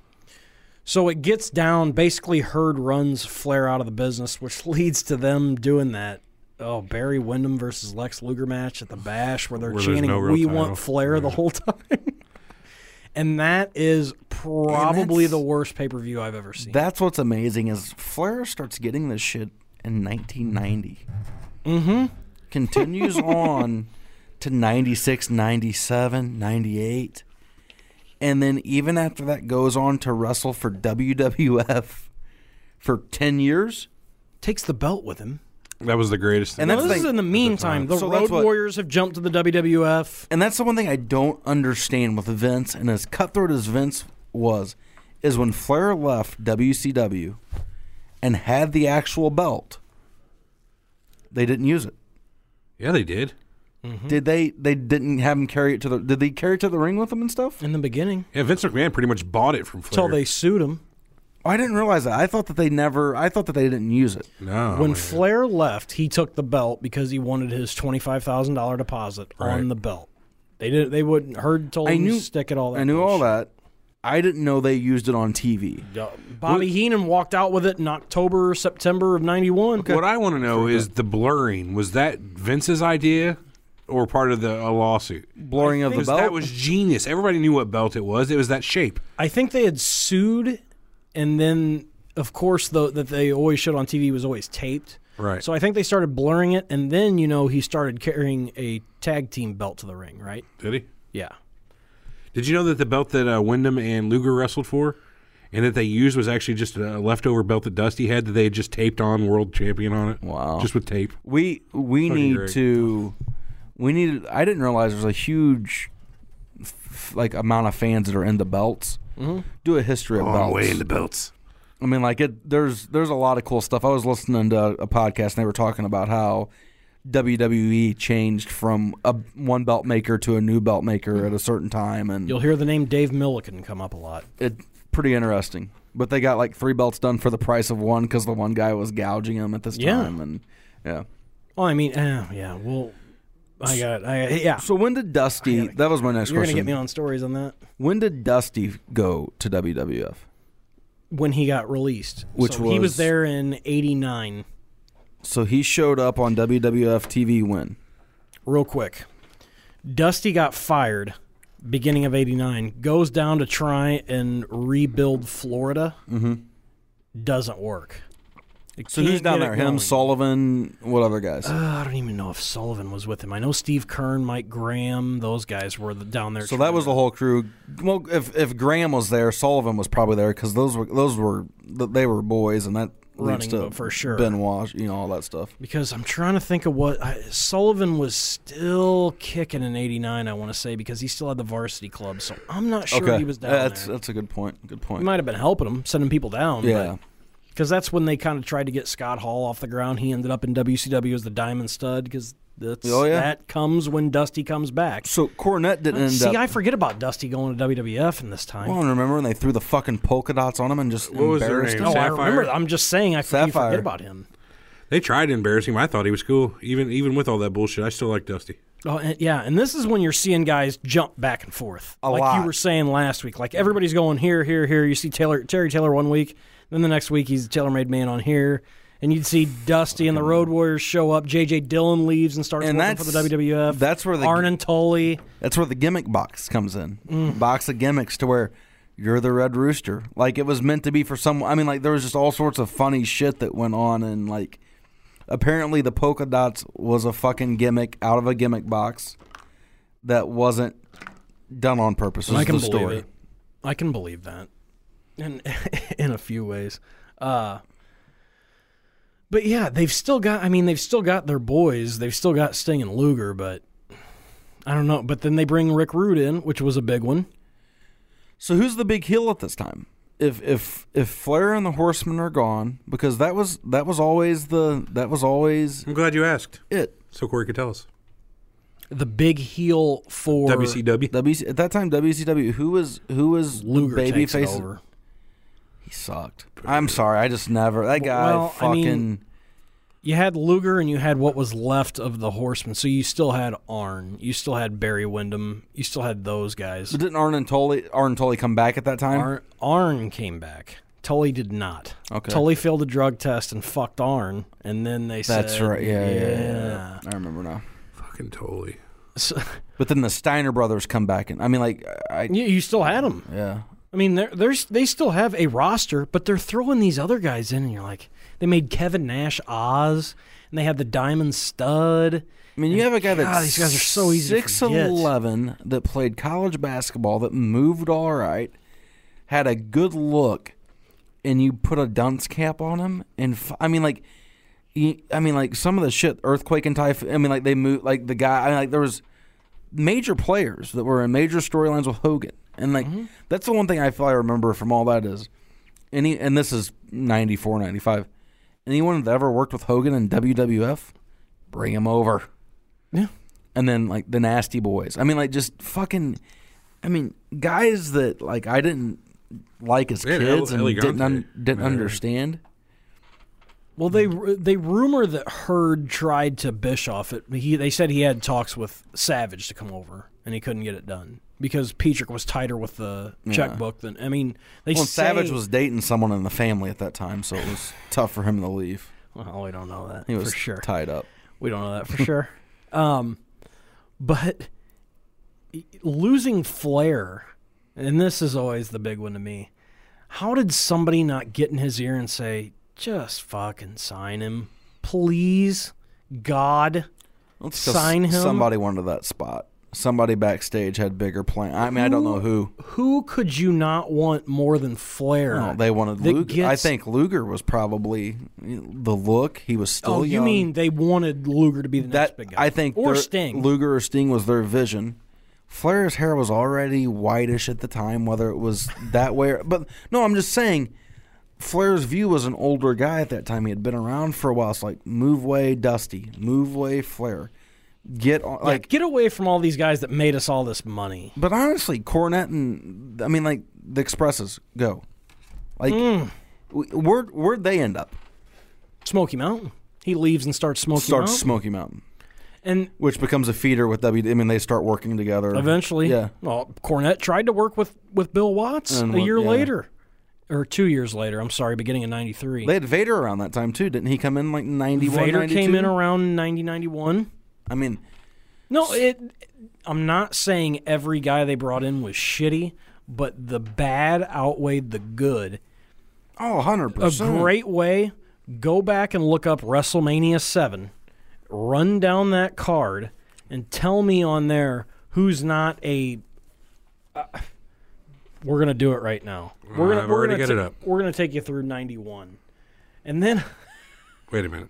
so it gets down. Basically, Herd runs Flair out of the business, which leads to them doing that. Oh, Barry Windham versus Lex Luger match at the Bash, where they're
Where there's
chanting
no real
"We
title.
want Flair"
Yeah.
the whole time. And that is probably
that's-
the worst pay per view I've ever seen.
That's what's amazing is Flair starts getting this shit in nineteen ninety.
Mm-hmm.
Continues on to ninety-six, ninety-seven, ninety-eight. And then even after that goes on to wrestle for W W F for ten years.
Takes the belt with him.
That was the greatest thing.
And
Now,
that's
this
the-
is in the meantime. The
So that's
Road
what-
Warriors have jumped to the W W F.
And that's the one thing I don't understand with Vince, and as cutthroat as Vince was, is when Flair left W C W and had the actual belt, they didn't use it.
Yeah, they did.
Mm-hmm.
Did they? They didn't have him carry it to the. Did they carry it to the ring with them and stuff?
In the beginning,
Yeah, Vince McMahon pretty much bought it from Flair.
until they sued him.
Oh, I didn't realize that. I thought that they never. I thought that they didn't use it.
No.
When
man.
Flair left, he took the belt because he wanted his twenty-five thousand dollars deposit
Right.
on the belt. They didn't. They wouldn't. Herd told
I
him
knew.
to stick it all. That
I knew all
bullshit.
that. I didn't know they used it on T V.
Bobby Heenan walked out with it in October, September of ninety-one.
What I want to know is the blurring. Was that Vince's idea or part of the a lawsuit?
Blurring of the
Because
belt.
that was genius. Everybody knew what belt it was. It was that shape.
I think they had sued, and then, of course, the that they always showed on T V was always taped.
Right.
So I think they started blurring it, and then, you know, he started carrying a tag team belt to the ring, right?
Did he?
Yeah.
Did you know that the belt that uh, Wyndham and Luger wrestled for and that they used was actually just a leftover belt that Dusty had that they had just taped on World Champion on it?
Wow.
Just with tape.
We we
Fucking
need
great.
to. We need. I didn't realize there's a huge, f- like, amount of fans that are into belts.
Mm-hmm.
Do a history of
Long
belts.
way into belts.
I mean, like it. There's there's a lot of cool stuff. I was listening to a podcast and they were talking about how W W E changed from a one belt maker to a new belt maker at a certain time, and
You'll hear the name Dave Milliken come up a lot.
it's pretty interesting. But they got like three belts done for the price of one because the one guy was gouging them at this
Yeah.
time, and yeah.
Well, I mean, uh, yeah, well, I got, I yeah.
So when did Dusty? That was my next
You're
question.
gonna get me on stories on that.
When did Dusty go to W W F?
When he got released,
Which
so he was
was-
there in eighty-nine.
So he showed up on W W F T V when?
Real quick, Dusty got fired beginning of eighty-nine, goes down to try and rebuild Florida.
Mm-hmm.
Doesn't work. They
So who's
can't
down
get
there?
it
Him,
going.
Sullivan, what other guys?
Uh, I don't even know if Sullivan was with him. I know Steve Kern, Mike Graham, those guys were the, down there.
So
trying
that was
to-
the whole crew. Well, if if Graham was there, Sullivan was probably there because those were those were they were boys, and that leads
Running
to
for sure.
Benoit, you know, all that stuff.
Because I'm trying to think of what I, Sullivan was still kicking in eighty-nine. I want to say because he still had the varsity club, so I'm not sure
okay,
he was down
that's
there.
that's a good point. Good
He
point.
might have been helping him, sending people down.
Yeah.
Because that's when they kind of tried to get Scott Hall off the ground. He ended up in W C W as the Diamond Stud because
Oh, yeah.
that comes when Dusty comes back.
So Cornette didn't end
See,
up.
I forget about Dusty going to W W F in this time.
well, remember when they threw the fucking polka dots on him and just
What was their
embarrassed
name?
him?
no, I
Sapphire?
remember. I'm just saying, I forget,
Sapphire.
forget about him.
They tried to embarrass him. I thought he was cool. Even even with all that bullshit, I still like Dusty.
Oh, and, yeah, and this is when you're seeing guys jump back and forth,
A
like
lot.
you were saying last week. Like everybody's going here, here, here. You see Taylor, Terry Taylor one week, then the next week he's TaylorMade Man on here, and you'd see Dusty and the Road Warriors show up. J J Dillon leaves and starts
And
working for
that's-
the W W F.
that's where the-
Arn and Tully.
That's where the gimmick box comes in.
Mm.
Box of gimmicks to where you're the Red Rooster. Like it was meant to be for some. I mean, like there was just all sorts of funny shit that went on, and like apparently the polka dots was a fucking gimmick out of a gimmick box. that wasn't done on purpose. Is
I can
the
believe
story.
it. I can believe that, in in a few ways. Uh, but yeah, they've still got. I mean, they've still got their boys. They've still got Sting and Luger, but I don't know. But then they bring Rick Rude in, which was a big one.
So who's the big heel at this time? If if if Flair and the Horsemen are gone, because that was that was always the that was always
I'm glad you asked.
it.
So Corey could tell us.
The big heel for
W C W.
W C, at that time, W C W. Who was who was
Luger
the baby
takes it
face?
over.
He sucked. I'm sorry. I just never. That guy
Well, I
fucking.
mean- You had Luger and you had what was left of the Horsemen. So you still had Arn. You still had Barry Windham. You still had those guys.
but didn't Arn and Tully Arn and Tully come back at that time?
Arn, Arn came back. Tully did not.
Okay.
Tully failed a drug test and fucked Arn. And then they said...
That's right. Yeah, yeah, yeah,
yeah.
yeah. I remember now.
Fucking totally.
So,
But then the Steiner brothers come back, and I mean, like, I
you, you still had them.
yeah.
I mean, they're, there's they still have a roster, but they're throwing these other guys in, and you're like... They made Kevin Nash Oz, and they had the Diamond Stud.
I mean, you have a guy
God,
that's
these guys are so easy to
six
forget.
eleven that played college basketball, that moved all right, had a good look, and you put a dunce cap on him, and f- I mean, like, you, I mean, like some of the shit, Earthquake and Typhoon. I mean, like they moved, like the guy. I mean, like there was major players that were in major storylines with Hogan, and like
Mm-hmm.
that's the one thing I feel I remember from all that is, any and this is ninety-four, ninety-five. Anyone that ever worked with Hogan in W W F, bring him over.
Yeah.
And then like the Nasty Boys. I mean, like just fucking. I mean, guys that like I didn't like as
Yeah,
kids
El-
and didn't un-
Elegante.
didn't
Yeah.
understand.
Well, they they rumor that Hurd tried to Bischoff it. He they said he had talks with Savage to come over, and he couldn't get it done because Petrick was tighter with the
Yeah.
checkbook than. I mean, they
Well,
say,
Savage was dating someone in the family at that time, so it was tough for him to leave.
Well, we don't know that
He was
for sure.
tied up.
We don't know that for sure. Um, but losing Flair, and this is always the big one to me. How did somebody not get in his ear and say, "Just fucking sign him, please, God"?
Let's go
Sign
s-
him?
Somebody wanted that spot. Somebody backstage had bigger plans. I mean, I don't know who.
Who could you not want more than Flair?
No, they wanted
that
Luger. I
gets-
think Luger was probably you know, the look. He was still
Oh, you
young.
mean they wanted Luger to be the next
that?
big guy?
I think
or
their-
Sting.
Luger or Sting was their vision. Flair's hair was already whitish at the time, whether it was that way or. But no, I'm just saying. Flair's view was an older guy at that time. He had been around for a while. It's like move way Dusty, move way Flair, get on,
Yeah,
like.
get away from all these guys that made us all this money.
But honestly, Cornette and I mean, like the Expresses go, like
Mm.
w- where where'd they end up?
Smoky Mountain. He leaves and starts Smoky
Starts
Mountain.
Smoky Mountain,
And
which becomes a feeder with W. I mean, they start working together
eventually,
Yeah,
well, Cornette tried to work with, with Bill Watts
And
a
what-
year
yeah.
later. Or two years later, I'm sorry, beginning of ninety-three.
they had Vader around that time too, didn't he? Come in like ninety-one,
Vader came in
ninety-two?
around ninety, ninety-one.
I mean,
No, it. I'm not saying every guy they brought in was shitty, but the bad outweighed the good.
oh, one hundred
A
percent.
great way, go back and look up WrestleMania seven, run down that card, and tell me on there who's not a... Uh, we're going to do it right now. We're gonna,
I've
we're
already
gonna
got it
ta-
up.
We're going to take you through ninety-one. And then,
Wait a minute.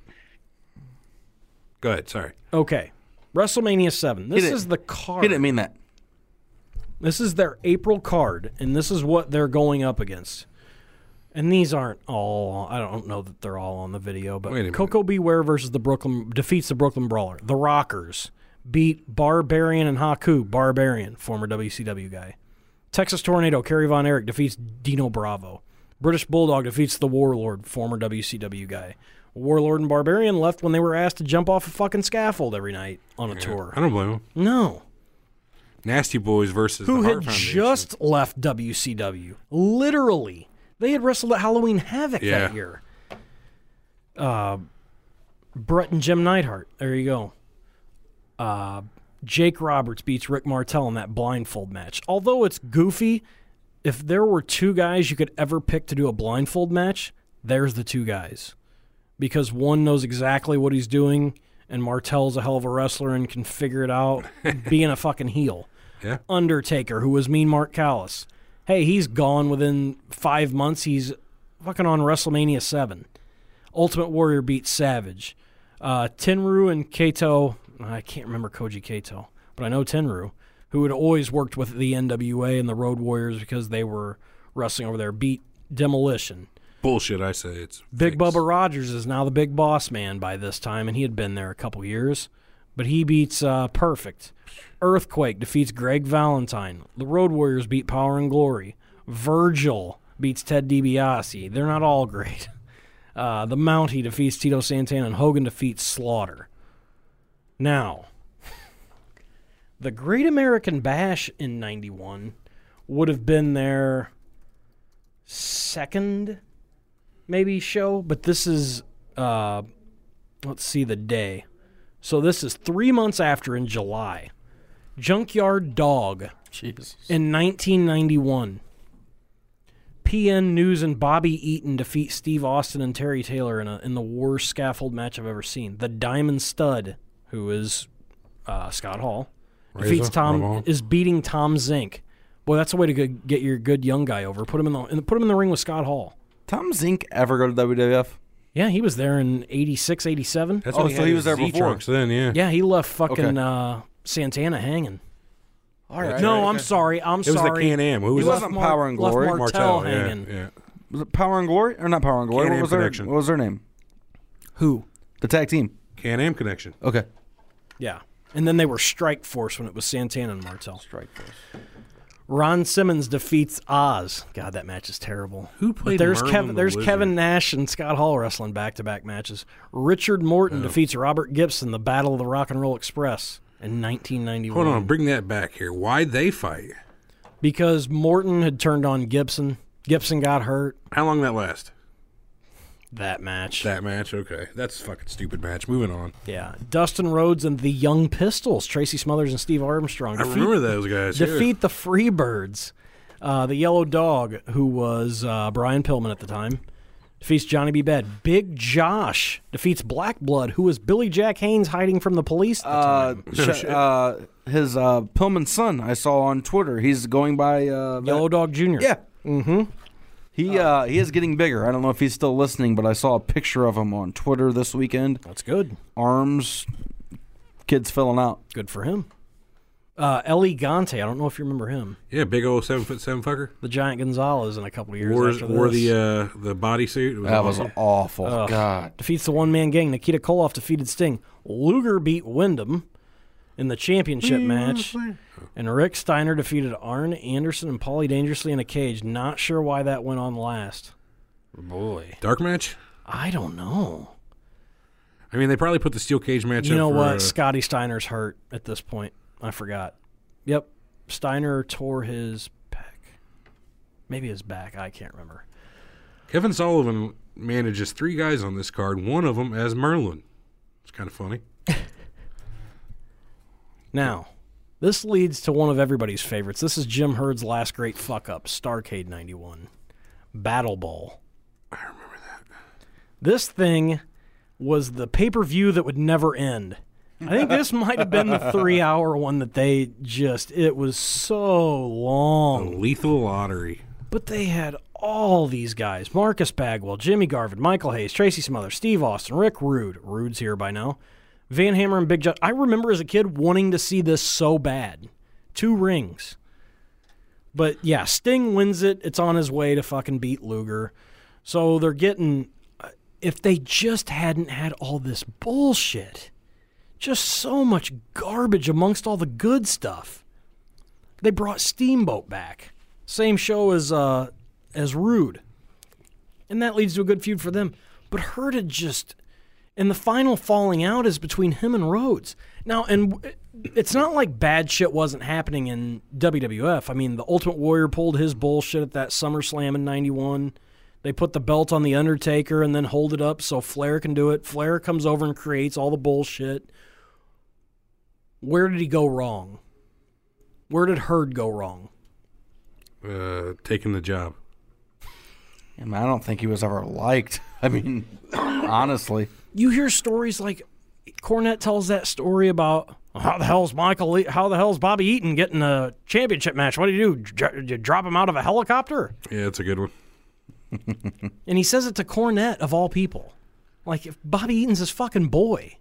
Go ahead. Sorry.
okay, WrestleMania seven. This
didn't-
is the card.
He didn't mean that.
This is their April card, and this is what they're going up against. And these aren't all. I don't know that they're all on the video, but
Wait a minute.
Coco Beware versus the Brooklyn defeats the Brooklyn Brawler. The Rockers beat Barbarian and Haku. Barbarian, former W C W guy. Texas Tornado Kerry Von Erich defeats Dino Bravo. British Bulldog defeats the Warlord, former W C W guy. Warlord and Barbarian left when they were asked to jump off a fucking scaffold every night on a tour.
I don't blame him.
No.
Nasty Boys versus
Who
the
had
Hart Foundation.
just left W C W. Literally. They had wrestled at Halloween Havoc
Yeah.
that year. Uh, Brett and Jim Neidhart. There you go. Uh, Jake Roberts beats Rick Martel in that blindfold match. Although it's goofy, if there were two guys you could ever pick to do a blindfold match, there's the two guys. Because one knows exactly what he's doing, and Martel's a hell of a wrestler and can figure it out being a fucking heel.
Yeah.
Undertaker, who was Mean Mark Callis. Hey, he's gone within five months. He's fucking on WrestleMania seven. Ultimate Warrior beats Savage. Uh, Tenryu and Kato, I can't remember Koji Kato, but I know Tenryu, who had always worked with the N W A and the Road Warriors because they were wrestling over there, beat Demolition.
Bullshit, I say. It's
Big
fixed.
Bubba Rogers is now the big boss man by this time, and he had been there a couple years. But he beats uh, Perfect. Earthquake defeats Greg Valentine. The Road Warriors beat Power and Glory. Virgil beats Ted DiBiase. They're not all great. Uh, the Mountie defeats Tito Santana, and Hogan defeats Slaughter. Now, the Great American Bash in ninety-one would have been their second, maybe, show, but this is, uh, let's see the day. So this is three months after, in July. Junkyard Dog
Jesus.
in nineteen ninety-one. P N News and Bobby Eaton defeat Steve Austin and Terry Taylor in, a, in the worst scaffold match I've ever seen. The Diamond Stud, who is uh, Scott Hall, defeats
Razor,
Tom
Ramon.
is beating Tom Zink. Boy, that's a way to go get your good young guy over. Put him in the put him in the ring with Scott Hall.
Tom Zink ever go to W W F?
Yeah, he was there in eighty-six, eighty-seven.
That's
Oh,
when
so
had
he
his
was there before.
Z-Trunks then, yeah.
Yeah, he left fucking
Okay.
uh, Santana hanging.
All right.
No, I'm sorry. I'm
It was
sorry.
the Can-Am. Who was
He
it?
wasn't
Left
Power and
left
Glory.
Martel,
Martel, yeah,
hanging.
yeah.
Was it Power and Glory? Or not Power and Glory?
Can-Am
What was, their,
Connection.
what was their name?
Who?
The tag team.
Can-Am Connection.
Okay.
Yeah. And then they were Strike Force when it was Santana and Martel.
Strike Force.
Ron Simmons defeats Oz. God, that match is terrible.
Who played
But there's
Merlin
Kevin.
the
There's
Lizard?
Kevin Nash and Scott Hall wrestling back-to-back matches. Richard Morton defeats Robert Gibson, the Battle of the Rock and Roll Express in nineteen ninety-one.
Hold on, bring that back here. Why'd they fight?
Because Morton had turned on Gibson. Gibson got hurt.
How long that last?
That match.
That match? Okay. That's a fucking stupid match. Moving on.
Yeah. Dustin Rhodes and the Young Pistols, Tracy Smothers and Steve Armstrong.
I
defeat-
remember those guys. yeah.
defeat the Freebirds. Uh, the Yellow Dog, who was uh, Brian Pillman at the time, defeats Johnny B. Bad. Big Josh defeats Black Blood, who was Billy Jack Haynes hiding from the police at the
Uh,
time.
sh- uh, his uh, Pillman's son, I saw on Twitter. He's going by uh, that-
Yellow Dog Junior
Yeah. Mm-hmm. He uh, he is getting bigger. I don't know if he's still listening, but I saw a picture of him on Twitter this weekend.
That's good.
Arms, kids filling out.
Good for him. Uh, Eli Gante, I don't know if you remember him.
Yeah, big old seven foot seven fucker.
The Giant Gonzalez in a couple of years
Wore,
after this.
wore the uh, the bodysuit. It was
That was
awful.
awful.
Ugh.
God.
Defeats the one-man gang. Nikita Koloff defeated Sting. Luger beat Wyndham in the championship match. And Rick Steiner defeated Arn Anderson and Paulie Dangerously in a cage. Not sure why that went on last. Boy.
Dark match.
I don't know.
I mean, they probably put the steel cage match.
You
up
know
for,
what?
Uh,
Scotty Steiner's hurt at this point. I forgot. Yep. Steiner tore his pec. Maybe his back. I can't remember.
Kevin Sullivan manages three guys on this card. One of them as Merlin. It's kind of funny.
Now, this leads to one of everybody's favorites. This is Jim Hurd's last great fuck-up, Starrcade ninety-one. Battle Bowl.
I remember that.
This thing was the pay-per-view that would never end. I think this might have been the three-hour one that they just, it was so
The
long.
Lethal Lottery.
But they had all these guys. Marcus Bagwell, Jimmy Garvin, Michael Hayes, Tracy Smothers, Steve Austin, Rick Rude. Rude's here by now. Van Hammer and Big John. I remember as a kid wanting to see this so bad. Two rings. But yeah, Sting wins it. It's on his way to fucking beat Luger. So they're getting, if they just hadn't had all this bullshit, just so much garbage amongst all the good stuff. They brought Steamboat back. Same show as uh, as Rude. And that leads to a good feud for them. But Hurt had just, and the final falling out is between him and Rhodes. Now, and it's not like bad shit wasn't happening in W W F. I mean, the Ultimate Warrior pulled his bullshit at that SummerSlam in ninety-one. They put the belt on The Undertaker and then hold it up so Flair can do it. Flair comes over and creates all the bullshit. Where did he go wrong? Where did Hurd go wrong?
Uh, taking the job.
I mean, I don't think he was ever liked. I mean, honestly.
You hear stories like Cornette tells that story about how the hell's Michael, Le- how the hell's Bobby Eaton getting a championship match? What do you do? Dr- you drop him out of a helicopter?
Yeah, it's a good one.
And he says it to Cornette, of all people. Like, if Bobby Eaton's his fucking boy.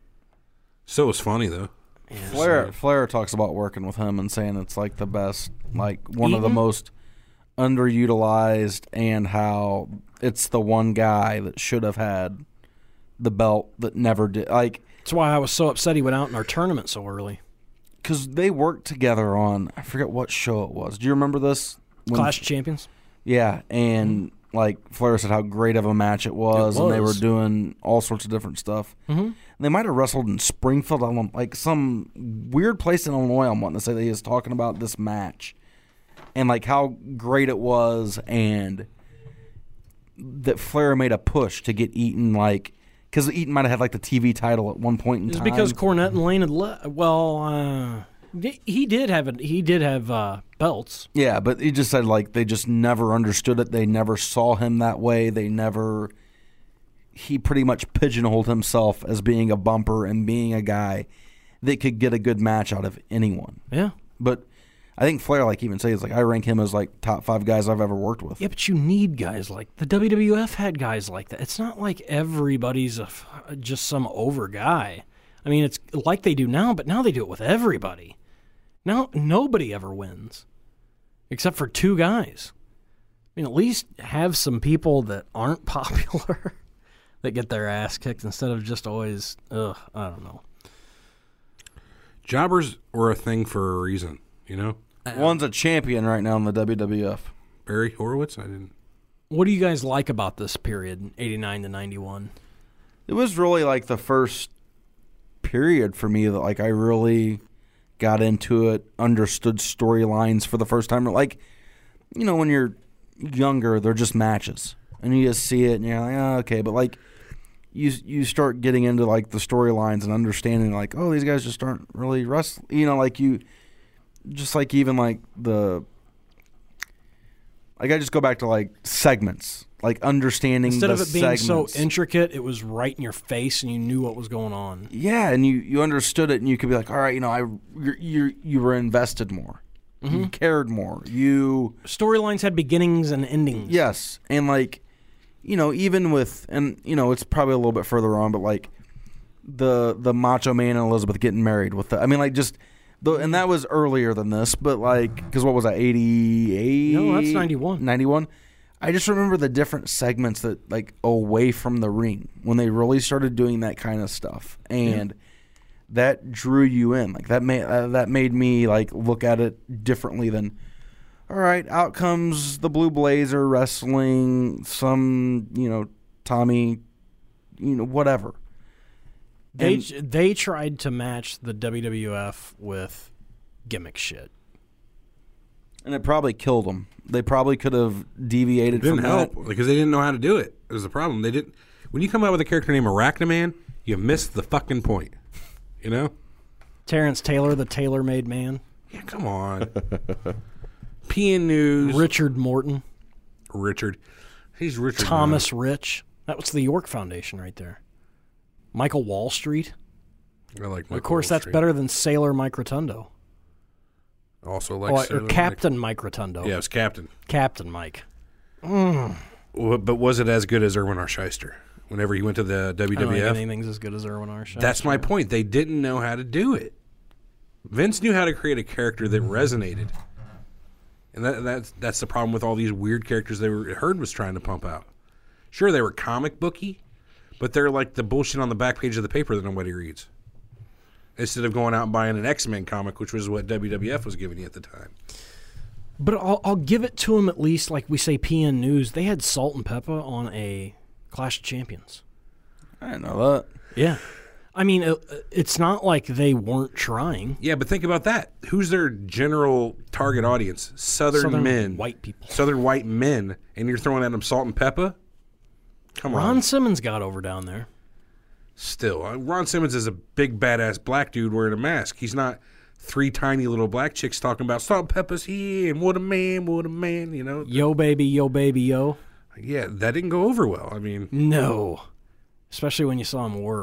So it's funny, though.
Flair Flair talks about working with him and saying it's like the best, like one
Eaton?
of the most underutilized, and how it's the one guy that should have had the belt that never did. Like,
That's why I was so upset he went out in our tournament so early.
because they worked together on, I forget what show it was. Do you remember this? When-
Clash of Champions?
Yeah, and like Flair said how great of a match it was,
It
and they were
was.
doing all sorts of different stuff. Mm-hmm. And they might have wrestled in Springfield, Illinois, like some weird place in Illinois. I'm wanting to say that he was talking about this match and like how great it was, and that Flair made a push to get Eaton, like, because Eaton might have had like the T V title at one point in
It's
time.
because Cornette and Lane had left. Well, uh, he did have a, he did have uh, belts.
Yeah, but he just said like they just never understood it. They never saw him that way. They never. He pretty much pigeonholed himself as being a bumper and being a guy that could get a good match out of anyone.
Yeah.
But I think Flair, like even says, like I rank him as like top five guys I've ever worked with.
Yeah, but you need guys like the W W F had guys like that. It's not like everybody's a, just some over guy. I mean, it's like they do now, but now they do it with everybody. Now nobody ever wins, except for two guys. I mean, at least have some people that aren't popular that get their ass kicked instead of just always, ugh, I don't know.
Jobbers were a thing for a reason, you know?
One's a champion right now in the W W F.
Barry Horowitz? I didn't.
What do you guys like about this period, eighty-nine to ninety-one?
It was really like the first period for me that like I really got into it, understood storylines for the first time. Like, you know, when you're younger, they're just matches, and you just see it, and you're like, oh, okay. But like, you you start getting into like the storylines and understanding, like, oh, these guys just aren't really wrestling. You know, like you, just like even like the, like I just go back to like segments, like understanding
Instead
the
of it being
segments.
so intricate, it was right in your face and you knew what was going on.
Yeah, and you, you understood it, and you could be like, all right, you know, I you you you were invested more,
Mm-hmm.
you cared more, you
Storylines had beginnings and endings.
yes, and like, you know, even with, and you know, it's probably a little bit further on, but like the the Macho Man and Elizabeth getting married with the, I mean, like just the, and that was earlier than this, but like, because what was that, eighty-eight?
No, that's ninety-one.
ninety-one. I just remember the different segments that like away from the ring when they really started doing that kind of stuff, and yeah. that drew you in. Like that made uh, that made me like look at it differently than, all right, out comes the Blue Blazer wrestling some, you know, Tommy, you know, whatever.
They
And,
they tried to match the W W F with gimmick shit.
and it probably killed them. They probably could have deviated
It didn't
from
help
that.
because they didn't know how to do it. It was the problem. They didn't. When you come out with a character named Arachnaman, you missed the fucking point. You know?
Terrence Taylor, the tailor-made man.
Yeah, come on. P N News.
Richard Morton.
Richard. He's Richard.
Thomas Rich. That was the York Foundation right there. Michael Wall Street.
I like Michael
Of course,
Wall
that's
Street.
better than Sailor Mike Rotundo.
Also like
Oh, or
Sailor
Captain Mike Rotundo.
Mike. Yeah, it was Captain.
Captain Mike.
Well, but was it as good as Erwin R. Shyster? Whenever he went to the W
I don't
W
think
F?
anything's as good as Erwin R. Shyster.
That's my point. They didn't know how to do it. Vince knew how to create a character that resonated. And that, that's that's the problem with all these weird characters they were Herd was trying to pump out. Sure, they were comic booky, but they're like the bullshit on the back page of the paper that nobody reads. Instead of going out and buying an X-Men comic, which was what W W F was giving you at the time.
But I'll, I'll give it to him at least, like we say, P N News. They had Salt and Pepper on a Clash of Champions.
I didn't know that.
Yeah. I mean, it, it's not like they weren't trying.
Yeah, but think about that. Who's their general target audience? Southern,
Southern
men.
white people.
Southern white men. And you're throwing at them Salt and Pepper? Come
Ron
on.
Simmons got over down there.
Still, uh, Ron Simmons is a big badass black dude wearing a mask. He's not three tiny little black chicks talking about Salt and Pepper's here and what a man, what a man, you know?
Yo, baby, yo, baby, yo.
Yeah, that didn't go over well. I mean,
No. Especially when you saw him work.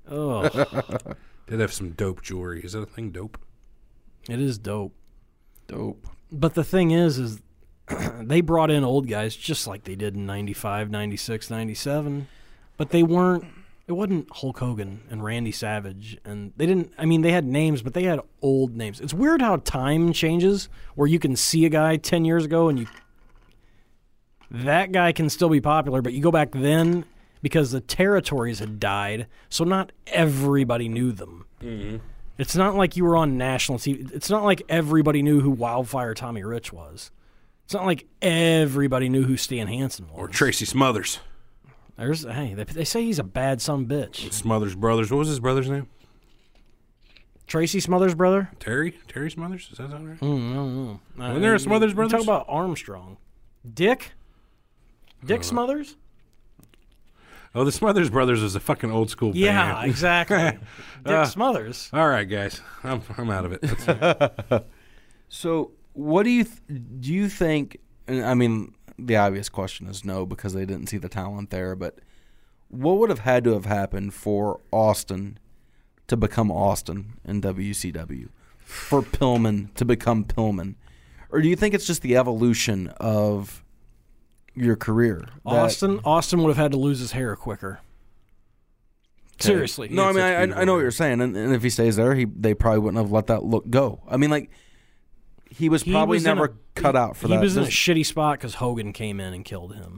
Oh,
Did have some dope jewelry. Is that a thing, dope?
it is dope.
Dope.
But the thing is, is they brought in old guys just like they did in ninety-five, ninety-six, ninety-seven. But they weren't, it wasn't Hulk Hogan and Randy Savage. And they didn't, I mean, they had names, but they had old names. It's weird how time changes, where you can see a guy ten years ago and you, that guy can still be popular, but you go back then because the territories had died, so not everybody knew them. Mm-hmm. It's not like you were on national T V. It's not like everybody knew who Wildfire Tommy Rich was. It's not like everybody knew who Stan Hansen was.
Or Tracy Smothers.
There's hey, they, they say he's a bad son of a bitch.
Smothers Brothers. What was his brother's name?
Tracy Smothers' brother?
Terry? Terry Smothers? Is that sound right?
Mm, I don't know.
Wasn't there a Smothers Brothers?
Talk about Armstrong. Dick? Dick Smothers?
Oh, the Smothers Brothers was a fucking old school
Yeah,
band.
exactly. Dick
Uh,
Smothers.
All right, guys. I'm I'm out of it. That's-
So, what do you th- do? You think? and I mean, the obvious question is no, because they didn't see the talent there. But what would have had to have happened for Austin to become Austin in W C W, for Pillman to become Pillman, or do you think it's just the evolution of your career? that-
Austin Austin would have had to lose his hair quicker. Seriously.
No, I
He
mean,
had such
I, I
beautiful
know what
hair.
you're saying, and, and if he stays there, he they probably wouldn't have let that look go. I mean, like he was
He
probably
was in
never
a-
cut out for
he
that.
was in a
This-
shitty spot because Hogan came in and killed him.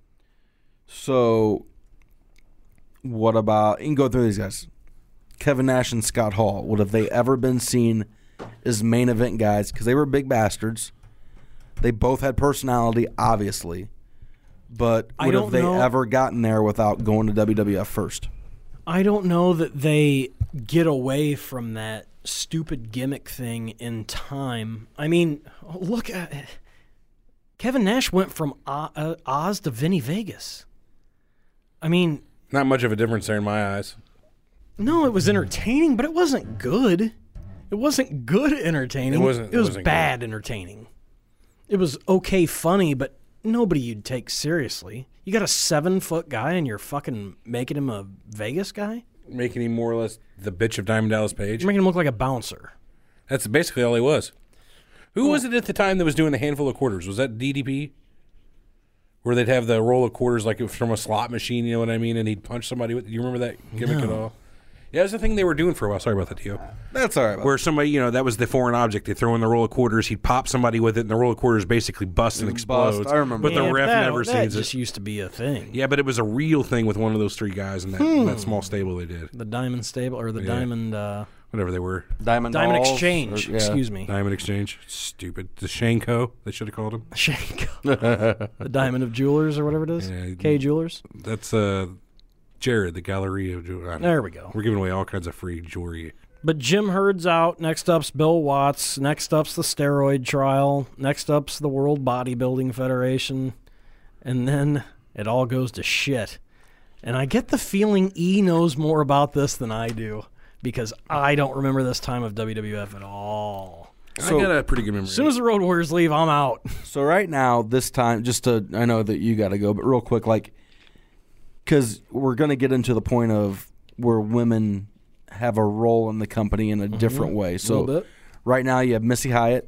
So, what about, you can go through these guys. Kevin Nash and Scott Hall, would have they ever been seen as main event guys? Because they were big bastards. They both had personality, obviously. But
I
would
don't
have they
know-
ever gotten there without going to W W F first?
I don't know that they get away from that stupid gimmick thing in time. I mean, look at Kevin Nash went from O- uh, Oz to Vinny Vegas. I mean,
Not much of a difference there in my eyes.
no, it was entertaining, but it wasn't good. It wasn't good entertaining.
It wasn't-
It was
it wasn't
bad entertaining. It was okay funny, but nobody you'd take seriously. You got a seven foot guy and you're fucking making him a Vegas guy?
Making him more or less the bitch of Diamond Dallas Page.
You're making him look like a bouncer.
That's basically all he was. Who was it at the time that was doing the handful of quarters? Was that D D P? Where they'd have the roll of quarters like it was from a slot machine, you know what I mean? And he'd punch somebody with. Do you remember that gimmick at all? Yeah, that's the thing they were doing for a while. Sorry about that, Tio.
That's all right.
Where somebody, you know, that was the foreign object. They throw in the roll of quarters, he'd pop somebody with it, and the roll of quarters basically busts and explodes.
I remember
But the
Yeah,
ref
that,
never
that
sees
just
it.
used to be a thing.
Yeah, but it was a real thing with one of those three guys in that,
Hmm.
that small stable they did.
The Diamond Stable or the
Yeah.
Diamond uh,
Whatever they were.
Diamond,
Diamond
Dolls,
Exchange.
or- yeah.
Excuse me,
Diamond Exchange. Stupid. The Shanko, they should have called him.
Shank. The Diamond of Jewelers or whatever it is.
Yeah.
K Jewelers.
That's uh, Jared, the Gallery of Jewelry.
There we go.
We're giving away all kinds of free jewelry.
But Jim Hurd's out. Next up's Bill Watts. Next up's the steroid trial. Next up's the World Bodybuilding Federation. And then it all goes to shit. And I get the feeling E knows more about this than I do because I don't remember this time of W W F at all.
So-
I got a pretty good memory.
As soon as the Road Warriors leave, I'm out.
So right now, this time, just to, I know that you got to go, but real quick, like, because we're going to get into the point of where women have a role in the company in a different way. So
little bit.
right now, you have Missy Hyatt,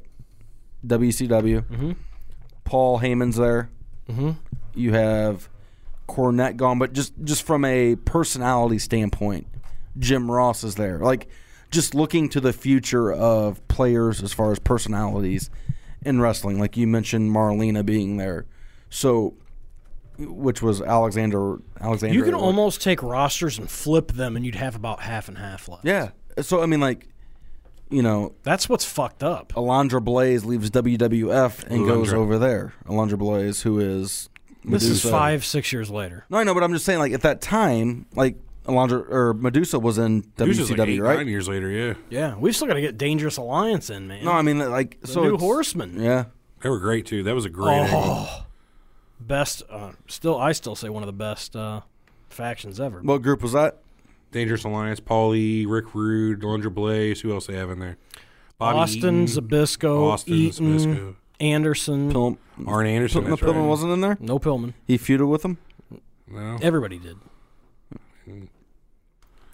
W C W.
Mhm.
Paul Heyman's there.
Mhm.
You have Cornette gone, but just just from a personality standpoint, Jim Ross is there. Like, just looking to the future of players as far as personalities in wrestling. Like you mentioned, Marlena being there. So, which was Alexander. Alexander.
You can almost take rosters and flip them, and you'd have about half and half left.
Yeah. So I mean, like, you know,
That's what's fucked up.
Alondra Blaze leaves W W F and goes
Alundra.
over there. Alondra Blaze, who is
This is
Medusa.
five, six years later.
No, I know, but I'm just saying, like, at that time, like, Alondra or Medusa was in
This was
W C W,
like eight,
right?
nine years later, yeah.
Yeah, we've still got to get Dangerous Alliance in, man.
No, I mean, like,
the
so
New
it's-
Horsemen.
Yeah.
They were great, too. That was a great angle.
Oh, best. Uh, still, I still say one of the best uh, factions ever.
What group was that?
Dangerous Alliance, Paulie, Rick Rude, Alundra Blaze. Who else they have in there? Bobby
Austin,
Eaton,
Zabisco,
Austin,
Eaton,
Zabisco.
Anderson.
Pil-
Arn Anderson.
Pil-
that's
Pillman
right.
wasn't in there?
No Pillman.
He feuded with him?
No.
Everybody did.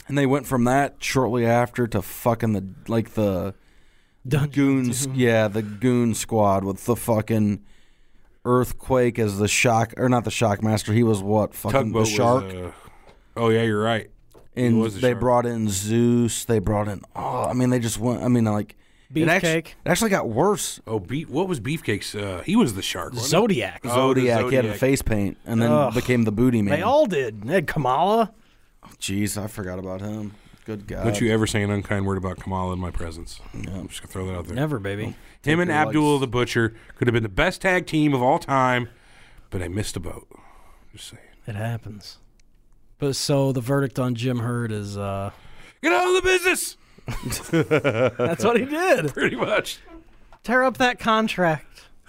And they went from that shortly after to fucking the like the
Dungeon
goons,
Doom.
yeah, the goon squad with the fucking Earthquake as the shock, or not the Shockmaster. He was what fucking
Tugboat
the shark.
Was, uh, oh yeah, you're right.
And
was the
they
shark.
brought in Zeus. They brought in. Oh, I mean, they just went. I mean, like it actually,
Beefcake.
it actually got worse.
Oh, beef, what was Beefcake's? Uh, he was the shark. Wasn't
Zodiac.
Oh, the
Zodiac, he had a
Zodiac.
face paint, and then
Ugh.
became the Booty Man.
They all did. They had Kamala.
Jeez, I forgot about him. Good God.
Don't you ever say an unkind word about Kamala in my presence. I'm just gonna throw that out there.
Never, baby.
Him and
your
Abdul
legs.
the Butcher could have been the best tag team of all time, but I missed a boat. Just saying.
It happens. But so the verdict on Jim Herd is uh
Get out of the business.
that's what he did.
Pretty much.
Tear up that contract.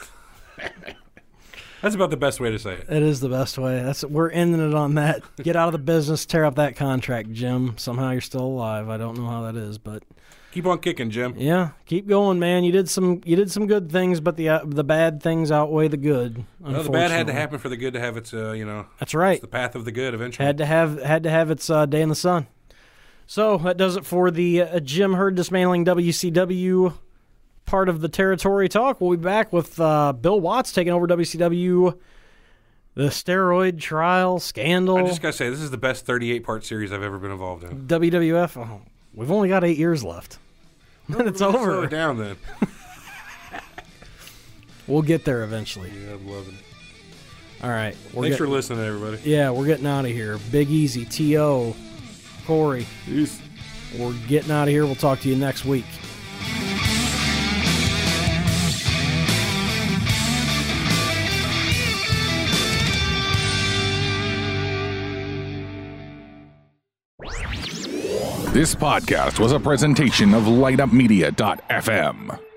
That's about the best way to say it.
It is the best way. That's we're ending it on that. Get out of the business, tear up that contract, Jim. Somehow you're still alive. I don't know how that is, but
Keep on kicking, Jim.
yeah, keep going, man. You did some you did some good things, but the uh, the bad things outweigh the good.
Well, the bad had to
unfortunately.
happen for the good to have its, uh, you know,
That's right.
it's the path of the good eventually.
Had to have had to have its uh, day in the sun. So that does it for the uh, Jim Herd dismantling W C W part of the territory talk. We'll be back with uh, Bill Watts taking over W C W, the steroid trial scandal,
I just gotta say, this is the best thirty-eight part series I've ever been involved in.
W W F. Oh, we've only got eight years left. Then it's
Slow
over.
it down then.
We'll get there eventually.
Yeah, I'm loving it.
All right. We're
Thanks
get-
for listening, everybody.
Yeah, we're getting out of here. Big Easy, T O, Corey.
Peace.
We're getting out of here. We'll talk to you next week.
This podcast was a presentation of light up media dot f m.